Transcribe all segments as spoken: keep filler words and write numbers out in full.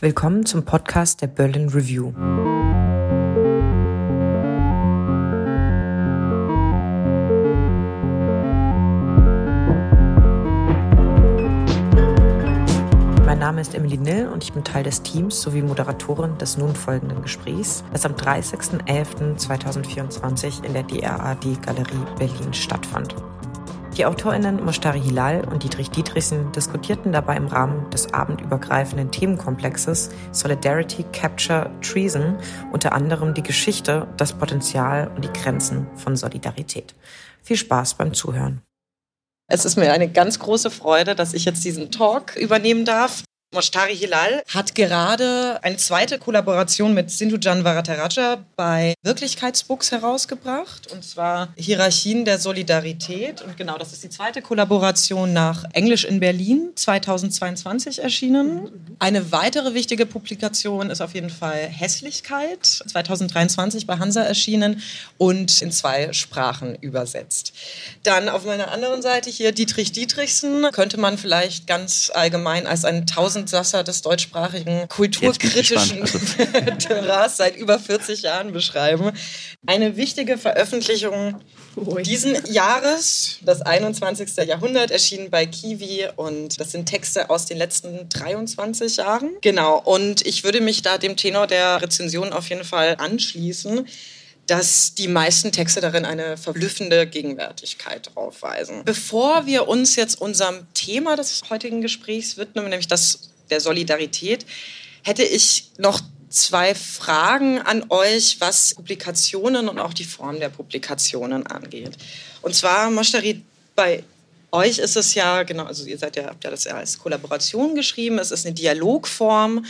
Willkommen zum Podcast der Berlin Review. Mein Name ist Emily Nill und ich bin Teil des Teams sowie Moderatorin des nun folgenden Gesprächs, das am dreißigsten elften zweitausendvierundzwanzig in der D R A D-Galerie Berlin stattfand. Die AutorInnen Moshtari Hilal und Dietrich Dietrichsen diskutierten dabei im Rahmen des abendübergreifenden Themenkomplexes Solidarity, Capture, Treason unter anderem die Geschichte, das Potenzial und die Grenzen von Solidarität. Viel Spaß beim Zuhören. Es ist mir eine ganz große Freude, dass ich jetzt diesen Talk übernehmen darf. Moshtari Hilal hat gerade eine zweite Kollaboration mit Sindhujan Varadaraja bei Wirklichkeitsbooks herausgebracht, und zwar Hierarchien der Solidarität. Und genau, das ist die zweite Kollaboration nach Englisch in Berlin, zweitausendzweiundzwanzig erschienen. Eine weitere wichtige Publikation ist auf jeden Fall Hässlichkeit, zweitausenddreiundzwanzig bei Hansa erschienen und in zwei Sprachen übersetzt. Dann auf meiner anderen Seite hier Dietrich Dietrichsen, könnte man vielleicht ganz allgemein als einen Tausendsasser des deutschsprachigen kulturkritischen Terrains seit über vierzig Jahren beschreiben. Eine wichtige Veröffentlichung diesen Jahres, das einundzwanzigste Jahrhundert, erschienen bei Kiwi, und das sind Texte aus den letzten dreiundzwanzig Jahren. Genau, und ich würde mich da dem Tenor der Rezension auf jeden Fall anschließen, dass die meisten Texte darin eine verblüffende Gegenwärtigkeit aufweisen. Bevor wir uns jetzt unserem Thema des heutigen Gesprächs widmen, nämlich das der Solidarität, hätte ich noch zwei Fragen an euch, was Publikationen und auch die Form der Publikationen angeht. Und zwar, Moshtari, bei euch ist es ja, genau, also ihr seid ja, habt ja das ja als Kollaboration geschrieben, es ist eine Dialogform.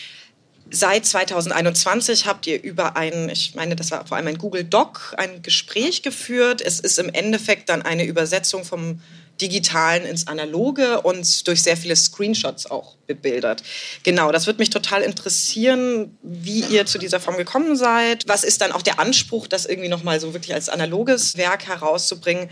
Seit zweitausendeinundzwanzig habt ihr über ein, ich meine, das war vor allem ein Google Doc, ein Gespräch geführt. Es ist im Endeffekt dann eine Übersetzung vom Digitalen ins Analoge und durch sehr viele Screenshots auch bebildert. Genau, das würde mich total interessieren, wie ihr zu dieser Form gekommen seid. Was ist dann auch der Anspruch, das irgendwie nochmal so wirklich als analoges Werk herauszubringen?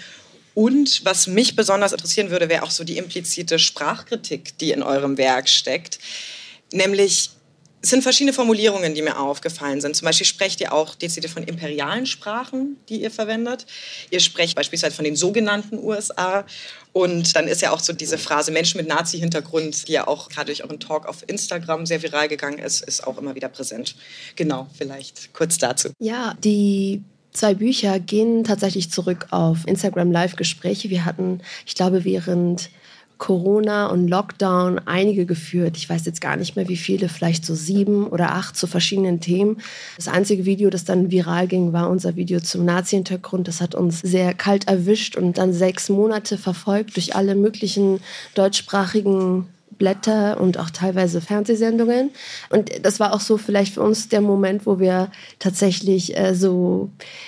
Und was mich besonders interessieren würde, wäre auch so die implizite Sprachkritik, die in eurem Werk steckt. Nämlich, es sind verschiedene Formulierungen, die mir aufgefallen sind. Zum Beispiel sprecht ihr auch dezidiert von imperialen Sprachen, die ihr verwendet. Ihr sprecht beispielsweise von den sogenannten U S A. Und dann ist ja auch so diese Phrase Menschen mit Nazi-Hintergrund, die ja auch gerade durch euren Talk auf Instagram sehr viral gegangen ist, ist auch immer wieder präsent. Genau, vielleicht kurz dazu. Ja, die zwei Bücher gehen tatsächlich zurück auf Instagram-Live-Gespräche. Wir hatten, ich glaube, während Corona und Lockdown einige geführt. Ich weiß jetzt gar nicht mehr, wie viele, vielleicht so sieben oder acht zu verschiedenen Themen. Das einzige Video, das dann viral ging, war unser Video zum Nazi-Hintergrund. Das hat uns sehr kalt erwischt und dann sechs Monate verfolgt durch alle möglichen deutschsprachigen Blätter und auch teilweise Fernsehsendungen. Und das war auch so vielleicht für uns der Moment, wo wir tatsächlich äh, so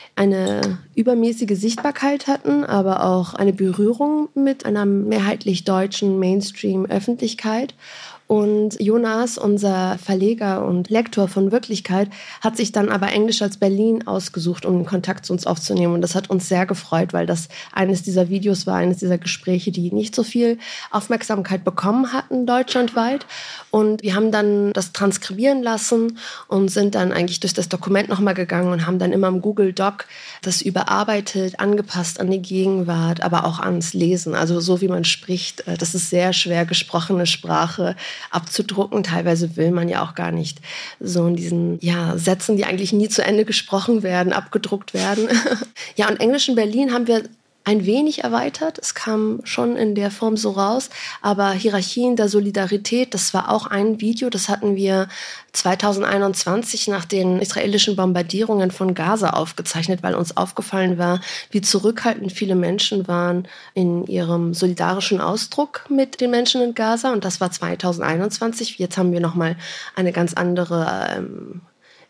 eine übermäßige Sichtbarkeit hatten, aber auch eine Berührung mit einer mehrheitlich deutschen Mainstream-Öffentlichkeit. Und Jonas, unser Verleger und Lektor von Wirklichkeit, hat sich dann aber Englisch als Berlin ausgesucht, um Kontakt zu uns aufzunehmen. Und das hat uns sehr gefreut, weil das eines dieser Videos war, eines dieser Gespräche, die nicht so viel Aufmerksamkeit bekommen hatten deutschlandweit. Und wir haben dann das transkribieren lassen und sind dann eigentlich durch das Dokument nochmal gegangen und haben dann immer im Google Doc das überarbeitet, angepasst an die Gegenwart, aber auch ans Lesen. Also so wie man spricht, das ist sehr schwer gesprochene Sprache abzudrucken. Teilweise will man ja auch gar nicht so in diesen ja, Sätzen, die eigentlich nie zu Ende gesprochen werden, abgedruckt werden. Ja, und Englisch in Berlin haben wir ein wenig erweitert. Es kam schon in der Form so raus. Aber Hierarchien der Solidarität, das war auch ein Video, das hatten wir zweitausendeinundzwanzig nach den israelischen Bombardierungen von Gaza aufgezeichnet, weil uns aufgefallen war, wie zurückhaltend viele Menschen waren in ihrem solidarischen Ausdruck mit den Menschen in Gaza. Und das war zweitausendeinundzwanzig. Jetzt haben wir nochmal eine ganz andere ähm,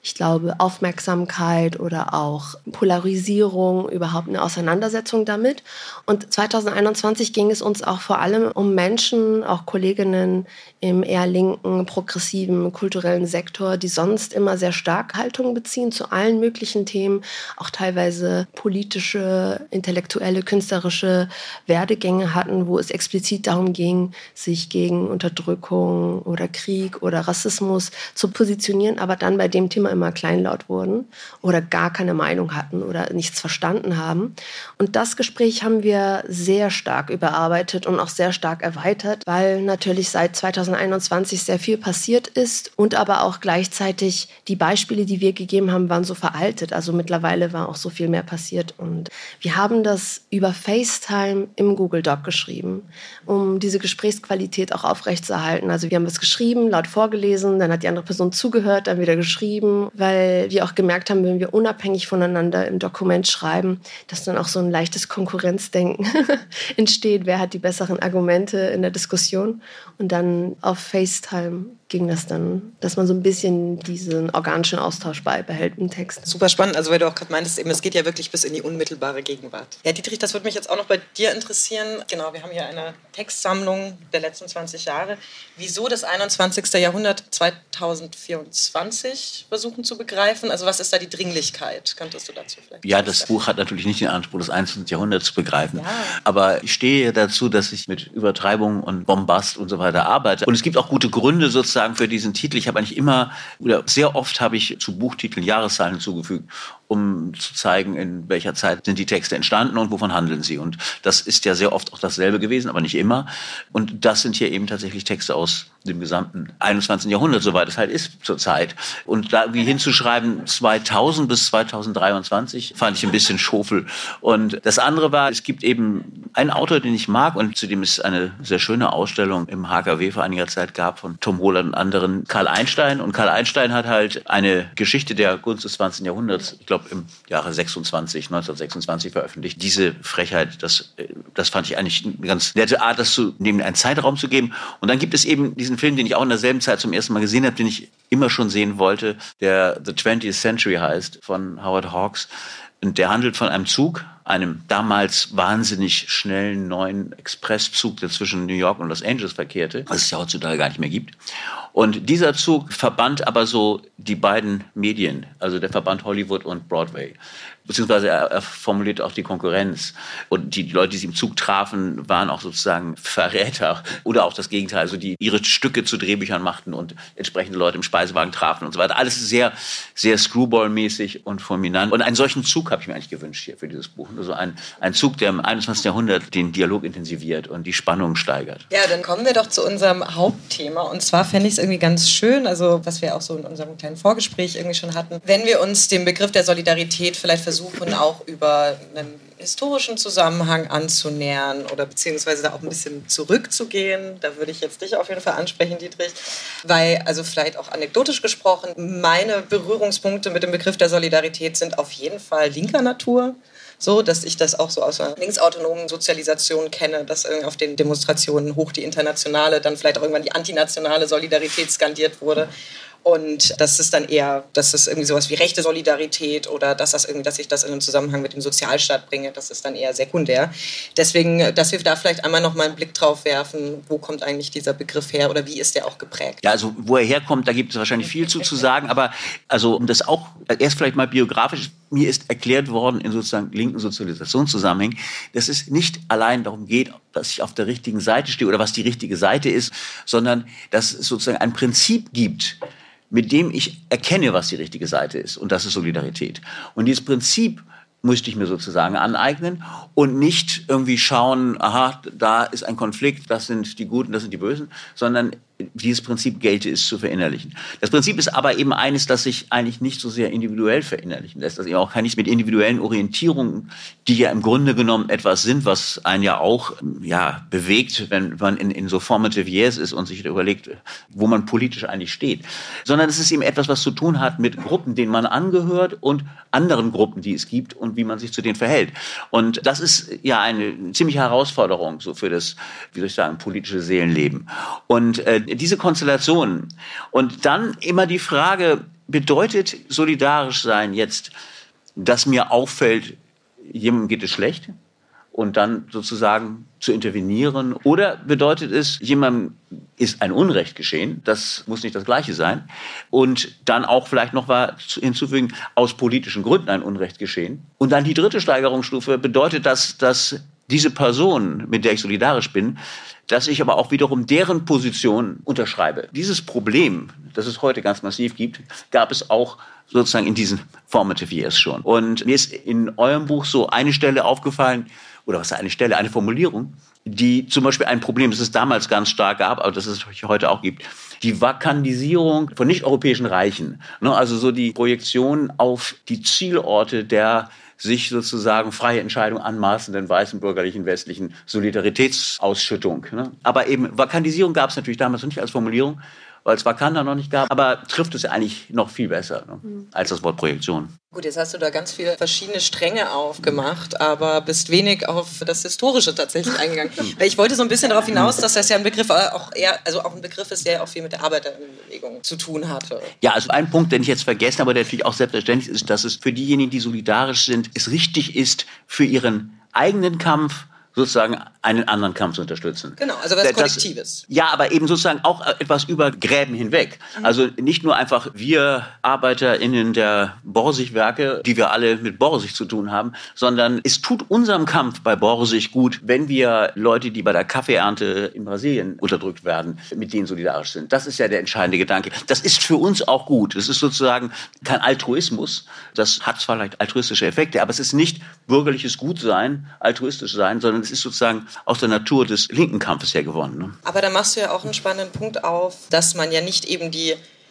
ich glaube, Aufmerksamkeit oder auch Polarisierung, überhaupt eine Auseinandersetzung damit. Und zwanzig einundzwanzig ging es uns auch vor allem um Menschen, auch Kolleginnen im eher linken, progressiven, kulturellen Sektor, die sonst immer sehr stark Haltung beziehen zu allen möglichen Themen, auch teilweise politische, intellektuelle, künstlerische Werdegänge hatten, wo es explizit darum ging, sich gegen Unterdrückung oder Krieg oder Rassismus zu positionieren, aber dann bei dem Thema immer kleinlaut wurden oder gar keine Meinung hatten oder nichts verstanden haben. Und das Gespräch haben wir sehr stark überarbeitet und auch sehr stark erweitert, weil natürlich seit zwanzig einundzwanzig sehr viel passiert ist und aber auch gleichzeitig die Beispiele, die wir gegeben haben, waren so veraltet. Also mittlerweile war auch so viel mehr passiert. Und wir haben das über FaceTime im Google Doc geschrieben, um diese Gesprächsqualität auch aufrechtzuerhalten. Also wir haben es geschrieben, laut vorgelesen, dann hat die andere Person zugehört, dann wieder geschrieben, weil wir auch gemerkt haben, wenn wir unabhängig voneinander im Dokument schreiben, dass dann auch so ein leichtes Konkurrenzdenken entsteht. Wer hat die besseren Argumente in der Diskussion? Und dann auf FaceTime ging das dann, dass man so ein bisschen diesen organischen Austausch beibehält im Text. Super spannend, also weil du auch gerade meintest, eben, es geht ja wirklich bis in die unmittelbare Gegenwart. Ja, Dietrich, das würde mich jetzt auch noch bei dir interessieren. Genau, wir haben hier eine Textsammlung der letzten zwanzig Jahre. Wieso das einundzwanzigste. Jahrhundert zwanzig vierundzwanzig versuchen zu begreifen? Also was ist da die Dringlichkeit? Könntest du dazu vielleicht? Ja, das Buch hat natürlich nicht den Anspruch, das einundzwanzigste. Jahrhundert zu begreifen. Ja. Aber ich stehe dazu, dass ich mit Übertreibung und Bombast und so weiter arbeite. Und es gibt auch gute Gründe sozusagen für diesen Titel. Ich habe eigentlich immer, oder sehr oft habe ich zu Buchtiteln Jahreszahlen hinzugefügt, um zu zeigen, in welcher Zeit sind die Texte entstanden und wovon handeln sie. Und das ist ja sehr oft auch dasselbe gewesen, aber nicht immer. Und das sind hier eben tatsächlich Texte aus dem gesamten einundzwanzigsten. Jahrhundert, soweit es halt ist zurzeit. Und da wie hinzuschreiben, zweitausend bis zweitausenddreiundzwanzig, fand ich ein bisschen schofel. Und das andere war, es gibt eben einen Autor, den ich mag und zu dem es eine sehr schöne Ausstellung im H K W vor einiger Zeit gab von Tom Holland und anderen, Karl Einstein. Und Karl Einstein hat halt eine Geschichte der Kunst des zwanzigsten. Jahrhunderts, ich glaube im Jahre sechsundzwanzig, neunzehnhundertsechsundzwanzig veröffentlicht. Diese Frechheit, das, das fand ich eigentlich eine ganz nette Art, das zu neben einen Zeitraum zu geben. Und dann gibt es eben diesen Film, den ich auch in derselben Zeit zum ersten Mal gesehen habe, den ich immer schon sehen wollte, der The twentieth Century heißt, von Howard Hawks. Und der handelt von einem Zug, einem damals wahnsinnig schnellen neuen Expresszug, der zwischen New York und Los Angeles verkehrte, was es ja heutzutage gar nicht mehr gibt. Und dieser Zug verband aber so die beiden Medien, also der verband Hollywood und Broadway. Beziehungsweise er, er formulierte auch die Konkurrenz. Und die, die Leute, die sich im Zug trafen, waren auch sozusagen Verräter. Oder auch das Gegenteil, also die ihre Stücke zu Drehbüchern machten und entsprechende Leute im Speisewagen trafen und so weiter. Alles sehr, sehr Screwball-mäßig und fulminant. Und einen solchen Zug habe ich mir eigentlich gewünscht hier für dieses Buch. Also ein, ein Zug, der im einundzwanzigsten. Jahrhundert den Dialog intensiviert und die Spannung steigert. Ja, dann kommen wir doch zu unserem Hauptthema. Und zwar fände ich es irgendwie ganz schön, also was wir auch so in unserem kleinen Vorgespräch irgendwie schon hatten, wenn wir uns dem Begriff der Solidarität vielleicht versuchen, auch über einen historischen Zusammenhang anzunähern oder beziehungsweise da auch ein bisschen zurückzugehen. Da würde ich jetzt dich auf jeden Fall ansprechen, Dietrich, weil, also vielleicht auch anekdotisch gesprochen, meine Berührungspunkte mit dem Begriff der Solidarität sind auf jeden Fall linker Natur. So, dass ich das auch so aus einer linksautonomen Sozialisation kenne, dass auf den Demonstrationen hoch die internationale, dann vielleicht auch irgendwann die antinationale Solidarität skandiert wurde. Und das ist dann eher, dass es irgendwie sowas wie rechte Solidarität oder dass, das irgendwie, dass ich das in einen Zusammenhang mit dem Sozialstaat bringe, das ist dann eher sekundär. Deswegen, dass wir da vielleicht einmal noch mal einen Blick drauf werfen, wo kommt eigentlich dieser Begriff her oder wie ist der auch geprägt? Ja, also wo er herkommt, da gibt es wahrscheinlich viel zu, zu sagen, aber also um das auch erst vielleicht mal biografisch, mir ist erklärt worden in sozusagen linken Sozialisationszusammenhängen, dass es nicht allein darum geht, dass ich auf der richtigen Seite stehe oder was die richtige Seite ist, sondern dass es sozusagen ein Prinzip gibt, mit dem ich erkenne, was die richtige Seite ist. Und das ist Solidarität. Und dieses Prinzip musste ich mir sozusagen aneignen und nicht irgendwie schauen, aha, da ist ein Konflikt, das sind die Guten, das sind die Bösen, sondern dieses Prinzip gelte es zu verinnerlichen. Das Prinzip ist aber eben eines, das sich eigentlich nicht so sehr individuell verinnerlichen lässt. Also auch kann ich mit individuellen Orientierungen, die ja im Grunde genommen etwas sind, was einen ja auch ja, bewegt, wenn man in, in so formative years ist und sich überlegt, wo man politisch eigentlich steht. Sondern es ist eben etwas, was zu tun hat mit Gruppen, denen man angehört und anderen Gruppen, die es gibt und wie man sich zu denen verhält. Und das ist ja eine ziemliche Herausforderung so für das, wie soll ich sagen, politische Seelenleben. Und äh, diese Konstellationen und dann immer die Frage, bedeutet solidarisch sein jetzt, dass mir auffällt, jemandem geht es schlecht und dann sozusagen zu intervenieren? Oder bedeutet es, jemandem ist ein Unrecht geschehen, das muss nicht das Gleiche sein, und dann auch vielleicht noch was hinzufügen, aus politischen Gründen ein Unrecht geschehen. Und dann die dritte Steigerungsstufe bedeutet, dass, dass diese Person, mit der ich solidarisch bin, dass ich aber auch wiederum deren Position unterschreibe. Dieses Problem, das es heute ganz massiv gibt, gab es auch sozusagen in diesen Formative Years schon. Und mir ist in eurem Buch so eine Stelle aufgefallen, oder was ist eine Stelle, eine Formulierung, die zum Beispiel ein Problem, das es damals ganz stark gab, aber das es heute auch gibt, die Vakandisierung von nicht-europäischen Reichen. Also so die Projektion auf die Zielorte der sich sozusagen freie Entscheidung anmaßenden weißen bürgerlichen westlichen Solidaritätsausschüttung. Aber eben Vakandisierung gab es natürlich damals noch nicht als Formulierung, weil es Wakanda noch nicht gab, aber trifft es ja eigentlich noch viel besser, ne, als das Wort Projektion. Gut, jetzt hast du da ganz viele verschiedene Stränge aufgemacht, aber bist wenig auf das Historische tatsächlich eingegangen. Weil ich wollte so ein bisschen darauf hinaus, dass das ja ein Begriff auch eher, also auch ein Begriff ist, der auch viel mit der Arbeiterinnenbewegung zu tun hatte. Ja, also ein Punkt, den ich jetzt vergessen habe, der natürlich auch selbstverständlich ist, dass es für diejenigen, die solidarisch sind, es richtig ist, für ihren eigenen Kampf sozusagen einen anderen Kampf zu unterstützen. Genau, also was Kollektives. Ja, aber eben sozusagen auch etwas über Gräben hinweg. Mhm. Also nicht nur einfach wir ArbeiterInnen der Borsig-Werke, die wir alle mit Borsig zu tun haben, sondern es tut unserem Kampf bei Borsig gut, wenn wir Leute, die bei der Kaffeeernte in Brasilien unterdrückt werden, mit denen solidarisch sind. Das ist ja der entscheidende Gedanke. Das ist für uns auch gut. Es ist sozusagen kein Altruismus. Das hat zwar vielleicht altruistische Effekte, aber es ist nicht bürgerliches Gutsein, altruistisch sein, sondern es ist sozusagen aus der Natur des linken Kampfes her gewonnen. Ne? Aber da machst du ja auch einen spannenden Punkt auf, dass man ja nicht eben die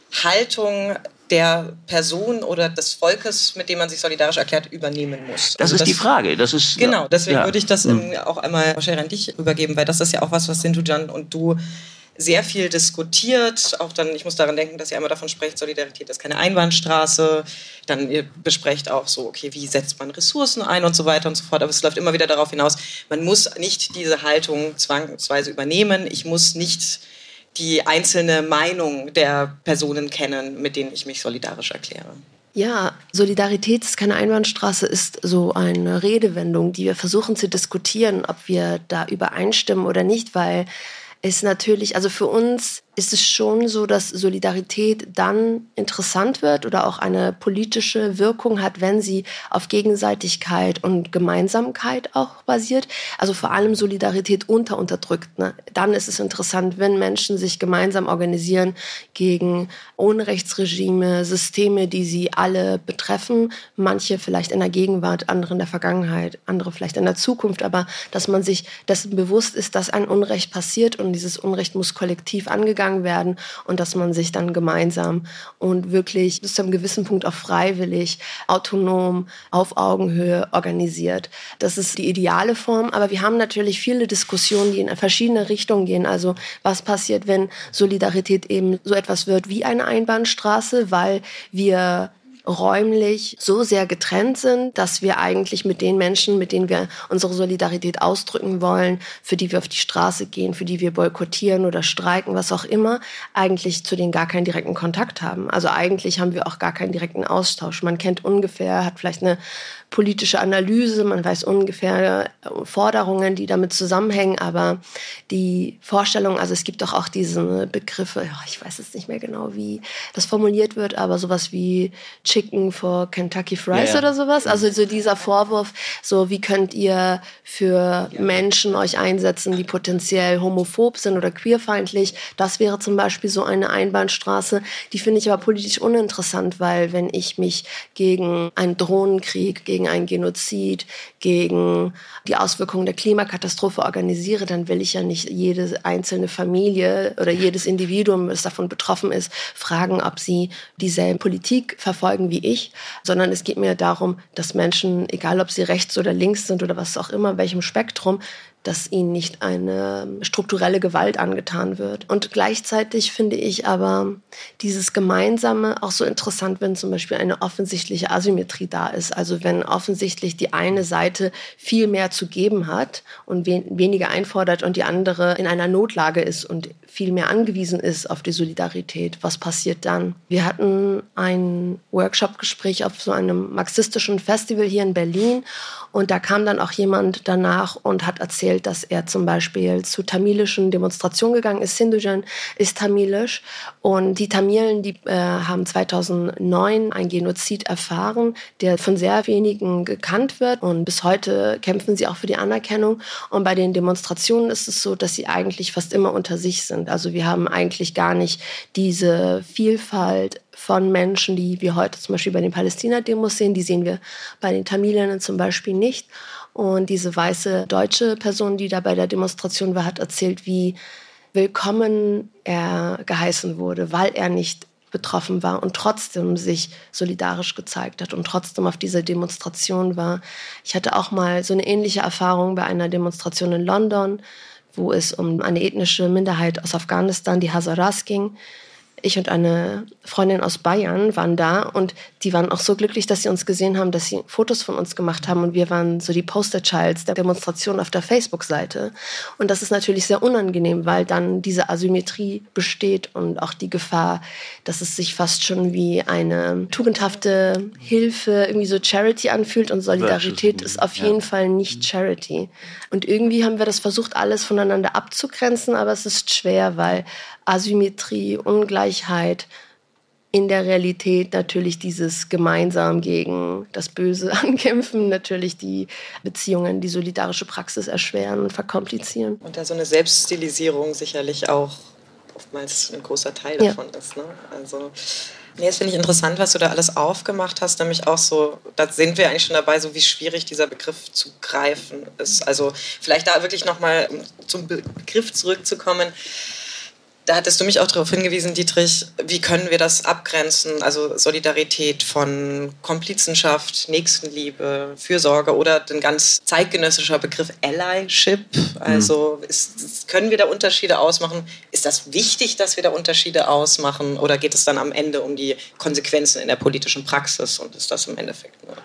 Haltung der Person oder des Volkes, mit dem man sich solidarisch erklärt, übernehmen muss. Das also ist das, die Frage. Das ist, genau, deswegen ja. würde ich das mhm. auch einmal wahrscheinlich an dich übergeben, weil das ist ja auch was, was Sindhu Can und du sehr viel diskutiert. Auch dann, ich muss daran denken, dass ihr einmal davon sprecht, Solidarität ist keine Einbahnstraße. Dann ihr besprecht auch so, okay, wie setzt man Ressourcen ein und so weiter und so fort. Aber es läuft immer wieder darauf hinaus, man muss nicht diese Haltung zwangsweise übernehmen. Ich muss nicht die einzelne Meinung der Personen kennen, mit denen ich mich solidarisch erkläre. Ja, Solidarität ist keine Einbahnstraße ist so eine Redewendung, die wir versuchen zu diskutieren, ob wir da übereinstimmen oder nicht, weil ist natürlich, also für uns ist es schon so, dass Solidarität dann interessant wird oder auch eine politische Wirkung hat, wenn sie auf Gegenseitigkeit und Gemeinsamkeit auch basiert. Also vor allem Solidarität unter unterdrückt. Ne? Dann ist es interessant, wenn Menschen sich gemeinsam organisieren gegen Unrechtsregime, Systeme, die sie alle betreffen. Manche vielleicht in der Gegenwart, andere in der Vergangenheit, andere vielleicht in der Zukunft. Aber dass man sich dessen bewusst ist, dass ein Unrecht passiert und dieses Unrecht muss kollektiv angegangen werden und dass man sich dann gemeinsam und wirklich bis zu einem gewissen Punkt auch freiwillig, autonom, auf Augenhöhe organisiert. Das ist die ideale Form, aber wir haben natürlich viele Diskussionen, die in verschiedene Richtungen gehen. Also was passiert, wenn Solidarität eben so etwas wird wie eine Einbahnstraße, weil wir räumlich so sehr getrennt sind, dass wir eigentlich mit den Menschen, mit denen wir unsere Solidarität ausdrücken wollen, für die wir auf die Straße gehen, für die wir boykottieren oder streiken, was auch immer, eigentlich zu denen gar keinen direkten Kontakt haben. Also eigentlich haben wir auch gar keinen direkten Austausch. Man kennt ungefähr, hat vielleicht eine politische Analyse, man weiß ungefähr Forderungen, die damit zusammenhängen, aber die Vorstellung, also es gibt doch auch diese Begriffe, ich weiß jetzt nicht mehr genau, wie das formuliert wird, aber sowas wie Chicken for Kentucky Fries ja, ja. oder sowas, also so dieser Vorwurf, so wie könnt ihr für ja. Menschen euch einsetzen, die potenziell homophob sind oder queerfeindlich, das wäre zum Beispiel so eine Einbahnstraße, die finde ich aber politisch uninteressant, weil wenn ich mich gegen einen Drohnenkrieg, gegen einen Genozid, gegen die Auswirkungen der Klimakatastrophe organisiere, dann will ich ja nicht jede einzelne Familie oder jedes Individuum, das davon betroffen ist, fragen, ob sie dieselbe Politik verfolgen wie ich, sondern es geht mir darum, dass Menschen, egal ob sie rechts oder links sind oder was auch immer, welchem Spektrum, dass ihnen nicht eine strukturelle Gewalt angetan wird. Und gleichzeitig finde ich aber dieses Gemeinsame auch so interessant, wenn zum Beispiel eine offensichtliche Asymmetrie da ist. Also wenn offensichtlich die eine Seite viel mehr zu geben hat und wen- weniger einfordert und die andere in einer Notlage ist und viel mehr angewiesen ist auf die Solidarität. Was passiert dann? Wir hatten ein Workshop-Gespräch auf so einem marxistischen Festival hier in Berlin und da kam dann auch jemand danach und hat erzählt, dass er zum Beispiel zu tamilischen Demonstrationen gegangen ist. Sindhujan ist tamilisch und die Tamilen, die äh, haben zweitausendneun einen Genozid erfahren, der von sehr wenigen gekannt wird und bis heute kämpfen sie auch für die Anerkennung. Und bei den Demonstrationen ist es so, dass sie eigentlich fast immer unter sich sind. Also wir haben eigentlich gar nicht diese Vielfalt von Menschen, die wir heute zum Beispiel bei den Palästina-Demos sehen. Die sehen wir bei den Tamilinnen zum Beispiel nicht. Und diese weiße deutsche Person, die da bei der Demonstration war, hat erzählt, wie willkommen er geheißen wurde, weil er nicht betroffen war und trotzdem sich solidarisch gezeigt hat und trotzdem auf dieser Demonstration war. Ich hatte auch mal so eine ähnliche Erfahrung bei einer Demonstration in London, wo es um eine ethnische Minderheit aus Afghanistan, die Hazaras, ging. Ich und eine Freundin aus Bayern waren da und die waren auch so glücklich, dass sie uns gesehen haben, dass sie Fotos von uns gemacht haben und wir waren so die Poster-Childs der Demonstration auf der Facebook-Seite. Und das ist natürlich sehr unangenehm, weil dann diese Asymmetrie besteht und auch die Gefahr, dass es sich fast schon wie eine tugendhafte Hilfe, irgendwie so Charity anfühlt und Solidarität ist auf jeden Fall nicht Charity. Und irgendwie haben wir das versucht, alles voneinander abzugrenzen, aber es ist schwer, weil Asymmetrie, Ungleichheit, in der Realität natürlich dieses gemeinsam gegen das Böse ankämpfen, natürlich die Beziehungen, die solidarische Praxis erschweren und verkomplizieren. Und da so eine Selbststilisierung sicherlich auch oftmals ein großer Teil davon ja. ist. Ne? Also, nee, das finde ich interessant, was du da alles aufgemacht hast, nämlich auch so, da sind wir eigentlich schon dabei, so wie schwierig dieser Begriff zu greifen ist. Also vielleicht da wirklich nochmal zum Begriff zurückzukommen. Da hattest du mich auch darauf hingewiesen, Dietrich, wie können wir das abgrenzen, also Solidarität von Komplizenschaft, Nächstenliebe, Fürsorge oder den ganz zeitgenössischer Begriff Allyship, also ist, können wir da Unterschiede ausmachen? Ist das wichtig, dass wir da Unterschiede ausmachen oder geht es dann am Ende um die Konsequenzen in der politischen Praxis und ist das im Endeffekt eine...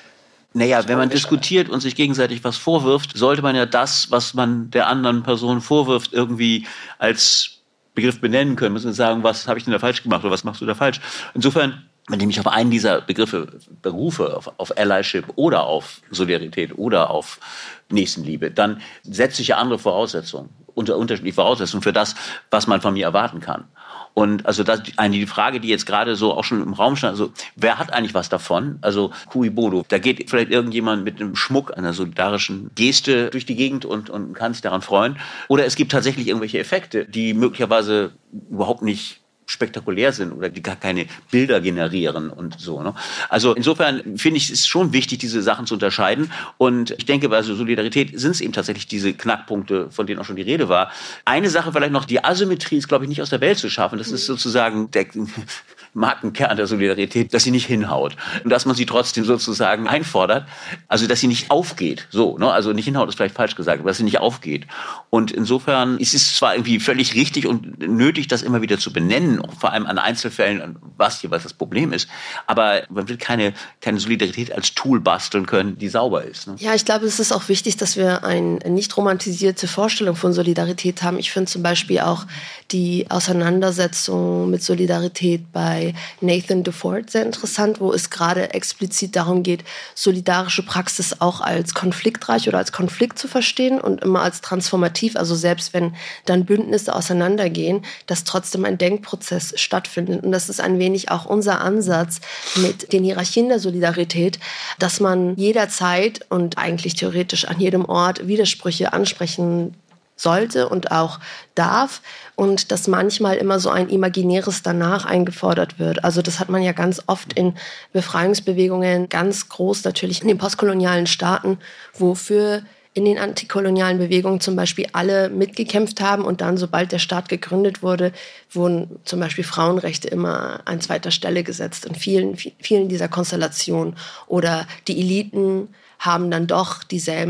Naja, wenn man diskutiert und sich gegenseitig was vorwirft, sollte man ja das, was man der anderen Person vorwirft, irgendwie als Begriff benennen können, müssen wir sagen, was habe ich denn da falsch gemacht oder was machst du da falsch? Insofern, wenn ich mich auf einen dieser Begriffe berufe, auf, auf Allyship oder auf Solidarität oder auf Nächstenliebe, dann setze ich ja andere Voraussetzungen, unter unterschiedliche Voraussetzungen für das, was man von mir erwarten kann. Und also das eine die Frage, die jetzt gerade so auch schon im Raum stand, also wer hat eigentlich was davon? Also cui bono, da geht vielleicht irgendjemand mit einem Schmuck, einer solidarischen Geste durch die Gegend und, und kann sich daran freuen. Oder es gibt tatsächlich irgendwelche Effekte, die möglicherweise überhaupt nicht spektakulär sind oder die gar keine Bilder generieren und so. Ne? Also insofern finde ich, es ist schon wichtig, diese Sachen zu unterscheiden. Und ich denke, bei also Solidarität sind es eben tatsächlich diese Knackpunkte, von denen auch schon die Rede war. Eine Sache vielleicht noch, die Asymmetrie ist, glaube ich, nicht aus der Welt zu schaffen. Das ist sozusagen der Markenkern der Solidarität, dass sie nicht hinhaut und dass man sie trotzdem sozusagen einfordert. Also, dass sie nicht aufgeht. So, ne? Also nicht hinhaut ist vielleicht falsch gesagt, aber dass sie nicht aufgeht. Und insofern ist es zwar irgendwie völlig richtig und nötig, das immer wieder zu benennen, vor allem an Einzelfällen, was jeweils das Problem ist, aber man will keine, keine Solidarität als Tool basteln können, die sauber ist. Ne? Ja, ich glaube, es ist auch wichtig, dass wir eine nicht romantisierte Vorstellung von Solidarität haben. Ich finde zum Beispiel auch die Auseinandersetzung mit Solidarität bei Nathan DeFord sehr interessant, wo es gerade explizit darum geht, solidarische Praxis auch als konfliktreich oder als Konflikt zu verstehen und immer als transformativ, also selbst wenn dann Bündnisse auseinandergehen, dass trotzdem ein Denkprozess stattfindet. Und das ist ein wenig auch unser Ansatz mit den Hierarchien der Solidarität, dass man jederzeit und eigentlich theoretisch an jedem Ort Widersprüche ansprechen sollte und auch darf und dass manchmal immer so ein Imaginäres danach eingefordert wird. Also das hat man ja ganz oft in Befreiungsbewegungen, ganz groß natürlich in den postkolonialen Staaten, wofür in den antikolonialen Bewegungen zum Beispiel alle mitgekämpft haben und dann, sobald der Staat gegründet wurde, wurden zum Beispiel Frauenrechte immer an zweiter Stelle gesetzt in vielen, vielen dieser Konstellationen. Oder die Eliten haben dann doch dieselben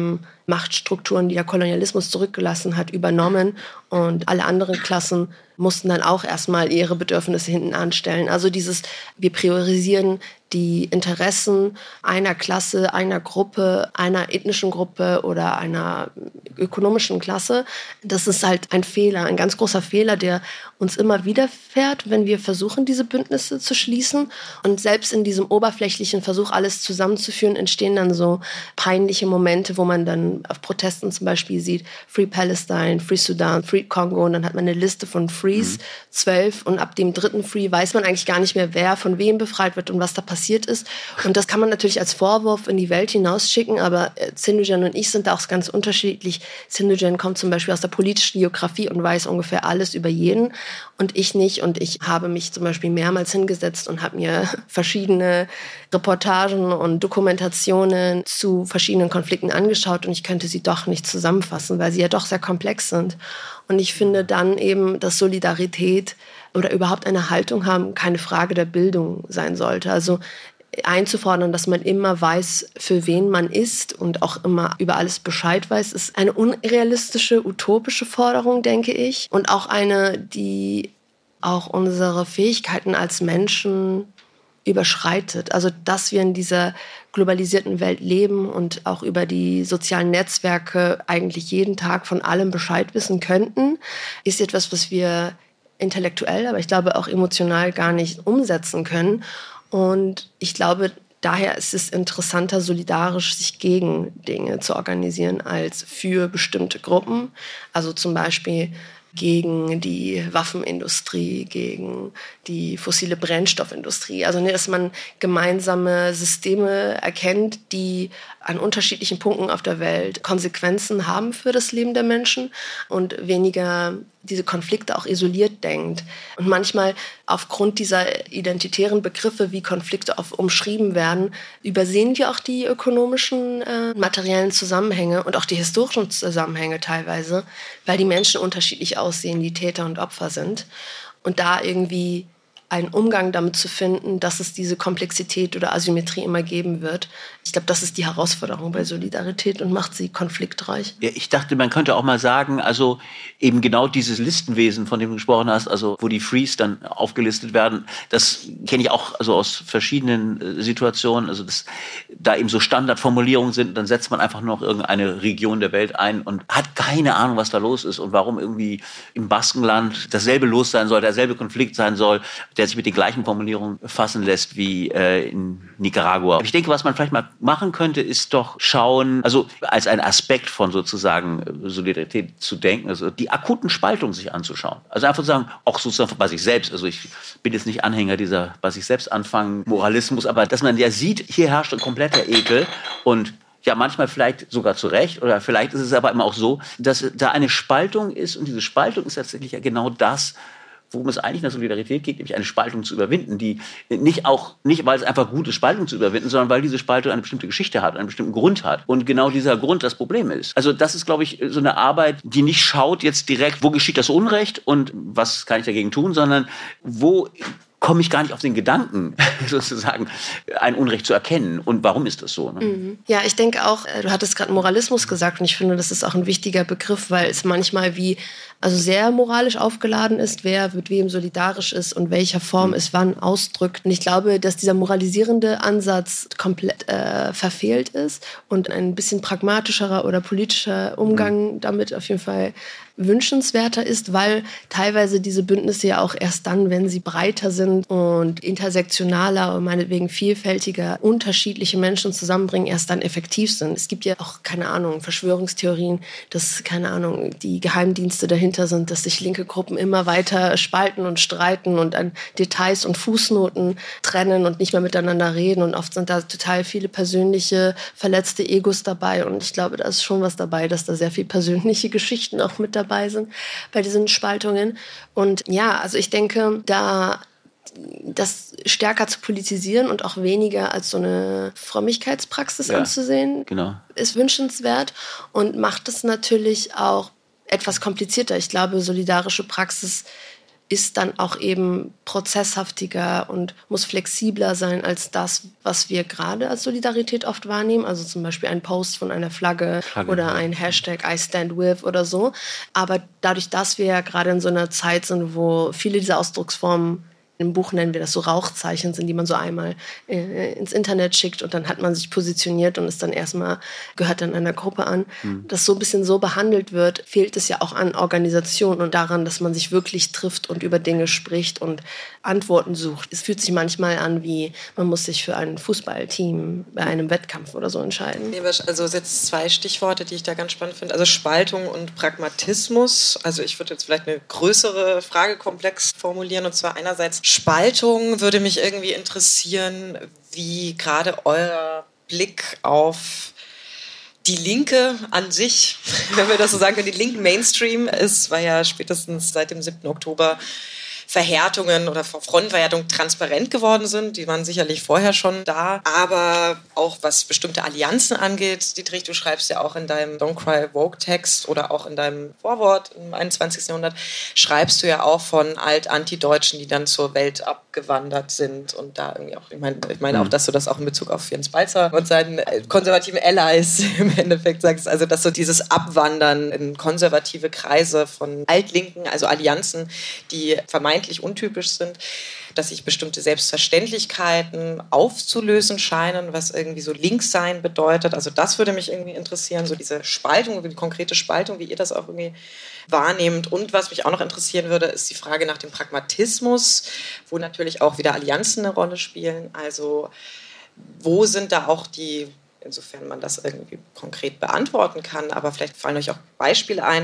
Machtstrukturen, die der Kolonialismus zurückgelassen hat, übernommen. Und alle anderen Klassen mussten dann auch erstmal ihre Bedürfnisse hinten anstellen. Also dieses, wir priorisieren die Interessen einer Klasse, einer Gruppe, einer ethnischen Gruppe oder einer ökonomischen Klasse. Das ist halt ein Fehler, ein ganz großer Fehler, der uns immer widerfährt, wenn wir versuchen, diese Bündnisse zu schließen. Und selbst in diesem oberflächlichen Versuch, alles zusammenzuführen, entstehen dann so peinliche Momente, wo man dann auf Protesten zum Beispiel sieht, Free Palestine, Free Sudan, Free Congo, und dann hat man eine Liste von Frees, mhm. zwölf, und ab dem dritten Free weiß man eigentlich gar nicht mehr, wer von wem befreit wird und was da passiert ist. Und das kann man natürlich als Vorwurf in die Welt hinausschicken, aber Sindhujan und ich sind da auch ganz unterschiedlich. Sindhujan kommt zum Beispiel aus der politischen Geografie und weiß ungefähr alles über jeden, und ich nicht. Und ich habe mich zum Beispiel mehrmals hingesetzt und habe mir verschiedene Reportagen und Dokumentationen zu verschiedenen Konflikten angeschaut, und ich könnte sie doch nicht zusammenfassen, weil sie ja doch sehr komplex sind. Und ich finde dann eben, dass Solidarität oder überhaupt eine Haltung haben keine Frage der Bildung sein sollte. Also einzufordern, dass man immer weiß, für wen man ist und auch immer über alles Bescheid weiß, ist eine unrealistische, utopische Forderung, denke ich. Und auch eine, die auch unsere Fähigkeiten als Menschen überschreitet. Also, dass wir in dieser globalisierten Welt leben und auch über die sozialen Netzwerke eigentlich jeden Tag von allem Bescheid wissen könnten, ist etwas, was wir intellektuell, aber ich glaube auch emotional gar nicht umsetzen können. Und ich glaube, daher ist es interessanter, solidarisch sich gegen Dinge zu organisieren als für bestimmte Gruppen. Also zum Beispiel gegen die Waffenindustrie, gegen die fossile Brennstoffindustrie. Also dass man gemeinsame Systeme erkennt, die an unterschiedlichen Punkten auf der Welt Konsequenzen haben für das Leben der Menschen und weniger diese Konflikte auch isoliert denkt. Und manchmal aufgrund dieser identitären Begriffe, wie Konflikte oft umschrieben werden, übersehen wir auch die ökonomischen, äh, materiellen Zusammenhänge und auch die historischen Zusammenhänge teilweise, weil die Menschen unterschiedlich aussehen, die Täter und Opfer sind. Und da irgendwie einen Umgang damit zu finden, dass es diese Komplexität oder Asymmetrie immer geben wird. Ich glaube, das ist die Herausforderung bei Solidarität und macht sie konfliktreich. Ja, ich dachte, man könnte auch mal sagen, also eben genau dieses Listenwesen, von dem du gesprochen hast, also wo die Frees dann aufgelistet werden, das kenne ich auch also aus verschiedenen äh, Situationen, also dass da eben so Standardformulierungen sind, dann setzt man einfach nur noch irgendeine Region der Welt ein und hat keine Ahnung, was da los ist und warum irgendwie im Baskenland dasselbe los sein soll, derselbe Konflikt sein soll, der sich mit den gleichen Formulierungen fassen lässt wie äh, in Nicaragua. Ich denke, was man vielleicht mal machen könnte, ist doch schauen, also als ein Aspekt von sozusagen Solidarität zu denken, also die akuten Spaltungen sich anzuschauen. Also einfach zu sagen, auch sozusagen bei sich selbst, also ich bin jetzt nicht Anhänger dieser bei sich selbst anfangen Moralismus, aber dass man ja sieht, hier herrscht ein kompletter Ekel und ja, manchmal vielleicht sogar zu Recht oder vielleicht ist es aber immer auch so, dass da eine Spaltung ist und diese Spaltung ist tatsächlich ja genau das, worum es eigentlich in der Solidarität geht, nämlich eine Spaltung zu überwinden, die nicht auch, nicht weil es einfach gut ist, Spaltung zu überwinden, sondern weil diese Spaltung eine bestimmte Geschichte hat, einen bestimmten Grund hat. Und genau dieser Grund das Problem ist. Also das ist, glaube ich, so eine Arbeit, die nicht schaut jetzt direkt, wo geschieht das Unrecht und was kann ich dagegen tun, sondern wo komme ich gar nicht auf den Gedanken, sozusagen, ein Unrecht zu erkennen. Und warum ist das so? Ne? Mhm. Ja, ich denke auch, du hattest gerade Moralismus gesagt und ich finde, das ist auch ein wichtiger Begriff, weil es manchmal wie also sehr moralisch aufgeladen ist, wer mit wem solidarisch ist und welcher Form mhm. es wann ausdrückt. Und ich glaube, dass dieser moralisierende Ansatz komplett äh, verfehlt ist und ein bisschen pragmatischerer oder politischer Umgang mhm. damit auf jeden Fall wünschenswerter ist, weil teilweise diese Bündnisse ja auch erst dann, wenn sie breiter sind und intersektionaler und meinetwegen vielfältiger unterschiedliche Menschen zusammenbringen, erst dann effektiv sind. Es gibt ja auch, keine Ahnung, Verschwörungstheorien, dass, keine Ahnung, die Geheimdienste dahinter sind, dass sich linke Gruppen immer weiter spalten und streiten und an Details und Fußnoten trennen und nicht mehr miteinander reden und oft sind da total viele persönliche, verletzte Egos dabei und ich glaube, da ist schon was dabei, dass da sehr viel persönliche Geschichten auch mit dabei sind bei diesen Spaltungen. Und ja, also ich denke, da das stärker zu politisieren und auch weniger als so eine Frömmigkeitspraxis ja, anzusehen, genau. ist wünschenswert und macht es natürlich auch etwas komplizierter. Ich glaube, solidarische Praxis ist dann auch eben prozesshaftiger und muss flexibler sein als das, was wir gerade als Solidarität oft wahrnehmen. Also zum Beispiel ein Post von einer Flagge, Flagge oder ja. ein Hashtag I stand with oder so. Aber dadurch, dass wir ja gerade in so einer Zeit sind, wo viele dieser Ausdrucksformen, im Buch nennen wir das so Rauchzeichen, sind, die man so einmal äh, ins Internet schickt und dann hat man sich positioniert und ist dann erstmal, gehört dann einer Gruppe an. Mhm. Dass so ein bisschen so behandelt wird, fehlt es ja auch an Organisation und daran, dass man sich wirklich trifft und über Dinge spricht und Antworten sucht. Es fühlt sich manchmal an, wie man muss sich für ein Fußballteam bei einem Wettkampf oder so entscheiden. Also jetzt zwei Stichworte, die ich da ganz spannend finde. Also Spaltung und Pragmatismus. Also ich würde jetzt vielleicht eine größere Fragekomplex formulieren und zwar einerseits Spaltung würde mich irgendwie interessieren, wie gerade euer Blick auf die Linke an sich, wenn wir das so sagen können, die linken Mainstream ist, weil ja spätestens seit dem siebten Oktober Verhärtungen oder Frontverhärtungen transparent geworden sind. Die waren sicherlich vorher schon da. Aber auch was bestimmte Allianzen angeht, Dietrich, du schreibst ja auch in deinem Don't Cry Woke-Text oder auch in deinem Vorwort im einundzwanzigsten Jahrhundert, schreibst du ja auch von Alt-Anti-Deutschen, die dann zur Welt abgewandert sind. Und da irgendwie auch, ich meine ich mein auch, dass du das auch in Bezug auf Jens Balzer und seinen konservativen Allies im Endeffekt sagst. Also, dass so dieses Abwandern in konservative Kreise von Altlinken, also Allianzen, die vermeintlich untypisch sind, dass sich bestimmte Selbstverständlichkeiten aufzulösen scheinen, was irgendwie so Linkssein bedeutet. Also das würde mich irgendwie interessieren, so diese Spaltung, die konkrete Spaltung, wie ihr das auch irgendwie wahrnehmt. Und was mich auch noch interessieren würde, ist die Frage nach dem Pragmatismus, wo natürlich auch wieder Allianzen eine Rolle spielen. Also wo sind da auch die, insofern man das irgendwie konkret beantworten kann, aber vielleicht fallen euch auch Beispiele ein,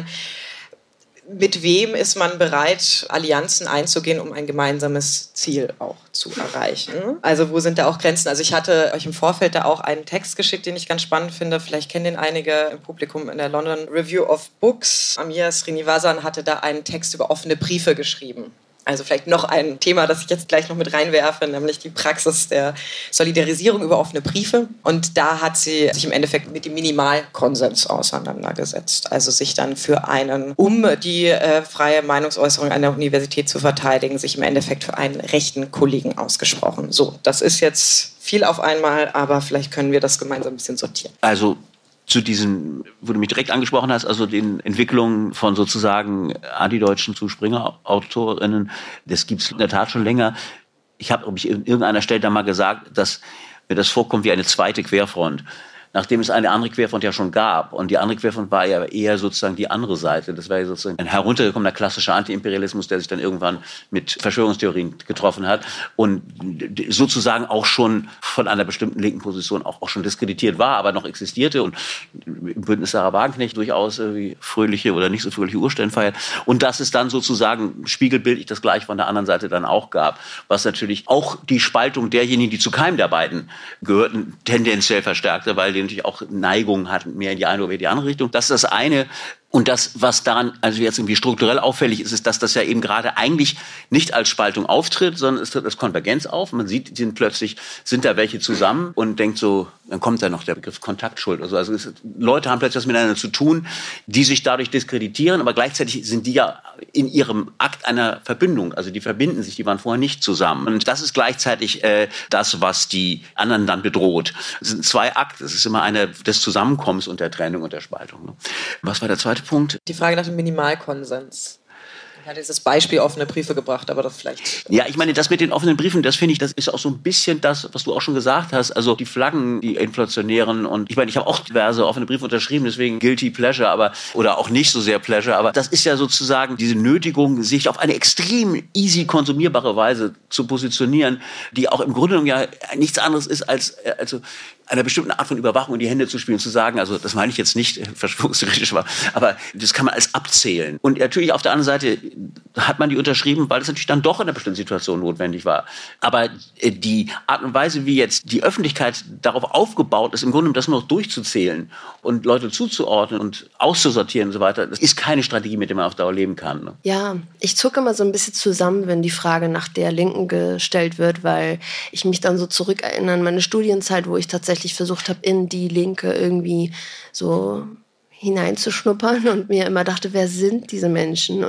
mit wem ist man bereit, Allianzen einzugehen, um ein gemeinsames Ziel auch zu erreichen? Also wo sind da auch Grenzen? Also ich hatte euch im Vorfeld da auch einen Text geschickt, den ich ganz spannend finde. Vielleicht kennen den einige im Publikum in der London Review of Books. Amir Srinivasan hatte da einen Text über offene Briefe geschrieben. Also vielleicht noch ein Thema, das ich jetzt gleich noch mit reinwerfe, nämlich die Praxis der Solidarisierung über offene Briefe. Und da hat sie sich im Endeffekt mit dem Minimalkonsens auseinandergesetzt. Also sich dann für einen, um die äh, freie Meinungsäußerung an der Universität zu verteidigen, sich im Endeffekt für einen rechten Kollegen ausgesprochen. So, das ist jetzt viel auf einmal, aber vielleicht können wir das gemeinsam ein bisschen sortieren. Also zu diesen, wo du mich direkt angesprochen hast, also den Entwicklungen von sozusagen Antideutschen zu Springer-Autorinnen, das gibt es in der Tat schon länger. Ich habe, glaube ich, in irgendeiner Stelle da mal gesagt, dass mir das vorkommt wie eine zweite Querfront. Nachdem es eine andere Querfront ja schon gab. Und die andere Querfront war ja eher sozusagen die andere Seite. Das war ja sozusagen ein heruntergekommener klassischer Antiimperialismus, der sich dann irgendwann mit Verschwörungstheorien getroffen hat und sozusagen auch schon von einer bestimmten linken Position auch, auch schon diskreditiert war, aber noch existierte und im Bündnis Sarah Wagenknecht durchaus irgendwie fröhliche oder nicht so fröhliche Urstellen feiert. Und dass es dann sozusagen spiegelbildlich das gleich von der anderen Seite dann auch gab, was natürlich auch die Spaltung derjenigen, die zu keinem der beiden gehörten, tendenziell verstärkte, weil die natürlich auch Neigungen hatten, mehr in die eine oder in die andere Richtung. Das ist das eine. Und das, was daran also jetzt irgendwie strukturell auffällig ist, ist, dass das ja eben gerade eigentlich nicht als Spaltung auftritt, sondern es tritt als Konvergenz auf. Man sieht, sind plötzlich, sind da welche zusammen und denkt so, dann kommt da noch der Begriff Kontaktschuld. Also, also es, Leute haben plötzlich was miteinander zu tun, die sich dadurch diskreditieren, aber gleichzeitig sind die ja in ihrem Akt einer Verbindung. Also die verbinden sich, die waren vorher nicht zusammen. Und das ist gleichzeitig äh, das, was die anderen dann bedroht. Es sind zwei Akte. Es ist immer einer des Zusammenkommens und der Trennung und der Spaltung. Ne? Was war der zweite Punkt? Die Frage nach dem Minimalkonsens. Ich hatte dieses Beispiel offene Briefe gebracht, aber das vielleicht... Ja, ich meine, das mit den offenen Briefen, das finde ich, das ist auch so ein bisschen das, was du auch schon gesagt hast. Also die Flaggen, die inflationären und ich meine, ich habe auch diverse offene Briefe unterschrieben, deswegen guilty pleasure, aber oder auch nicht so sehr pleasure, aber das ist ja sozusagen diese Nötigung, sich auf eine extrem easy konsumierbare Weise zu positionieren, die auch im Grunde genommen ja nichts anderes ist als also einer bestimmten Art von Überwachung in die Hände zu spielen, zu sagen, also das meine ich jetzt nicht verschwörungstheoretisch, aber das kann man als abzählen. Und natürlich auf der anderen Seite hat man die unterschrieben, weil es natürlich dann doch in einer bestimmten Situation notwendig war. Aber die Art und Weise, wie jetzt die Öffentlichkeit darauf aufgebaut ist, im Grunde das nur noch durchzuzählen und Leute zuzuordnen und auszusortieren und so weiter, das ist keine Strategie, mit der man auf Dauer leben kann. Ne? Ja, ich zucke immer so ein bisschen zusammen, wenn die Frage nach der Linken gestellt wird, weil ich mich dann so zurückerinnere an meine Studienzeit, wo ich tatsächlich versucht habe, in die Linke irgendwie so hineinzuschnuppern und mir immer dachte, wer sind diese Menschen und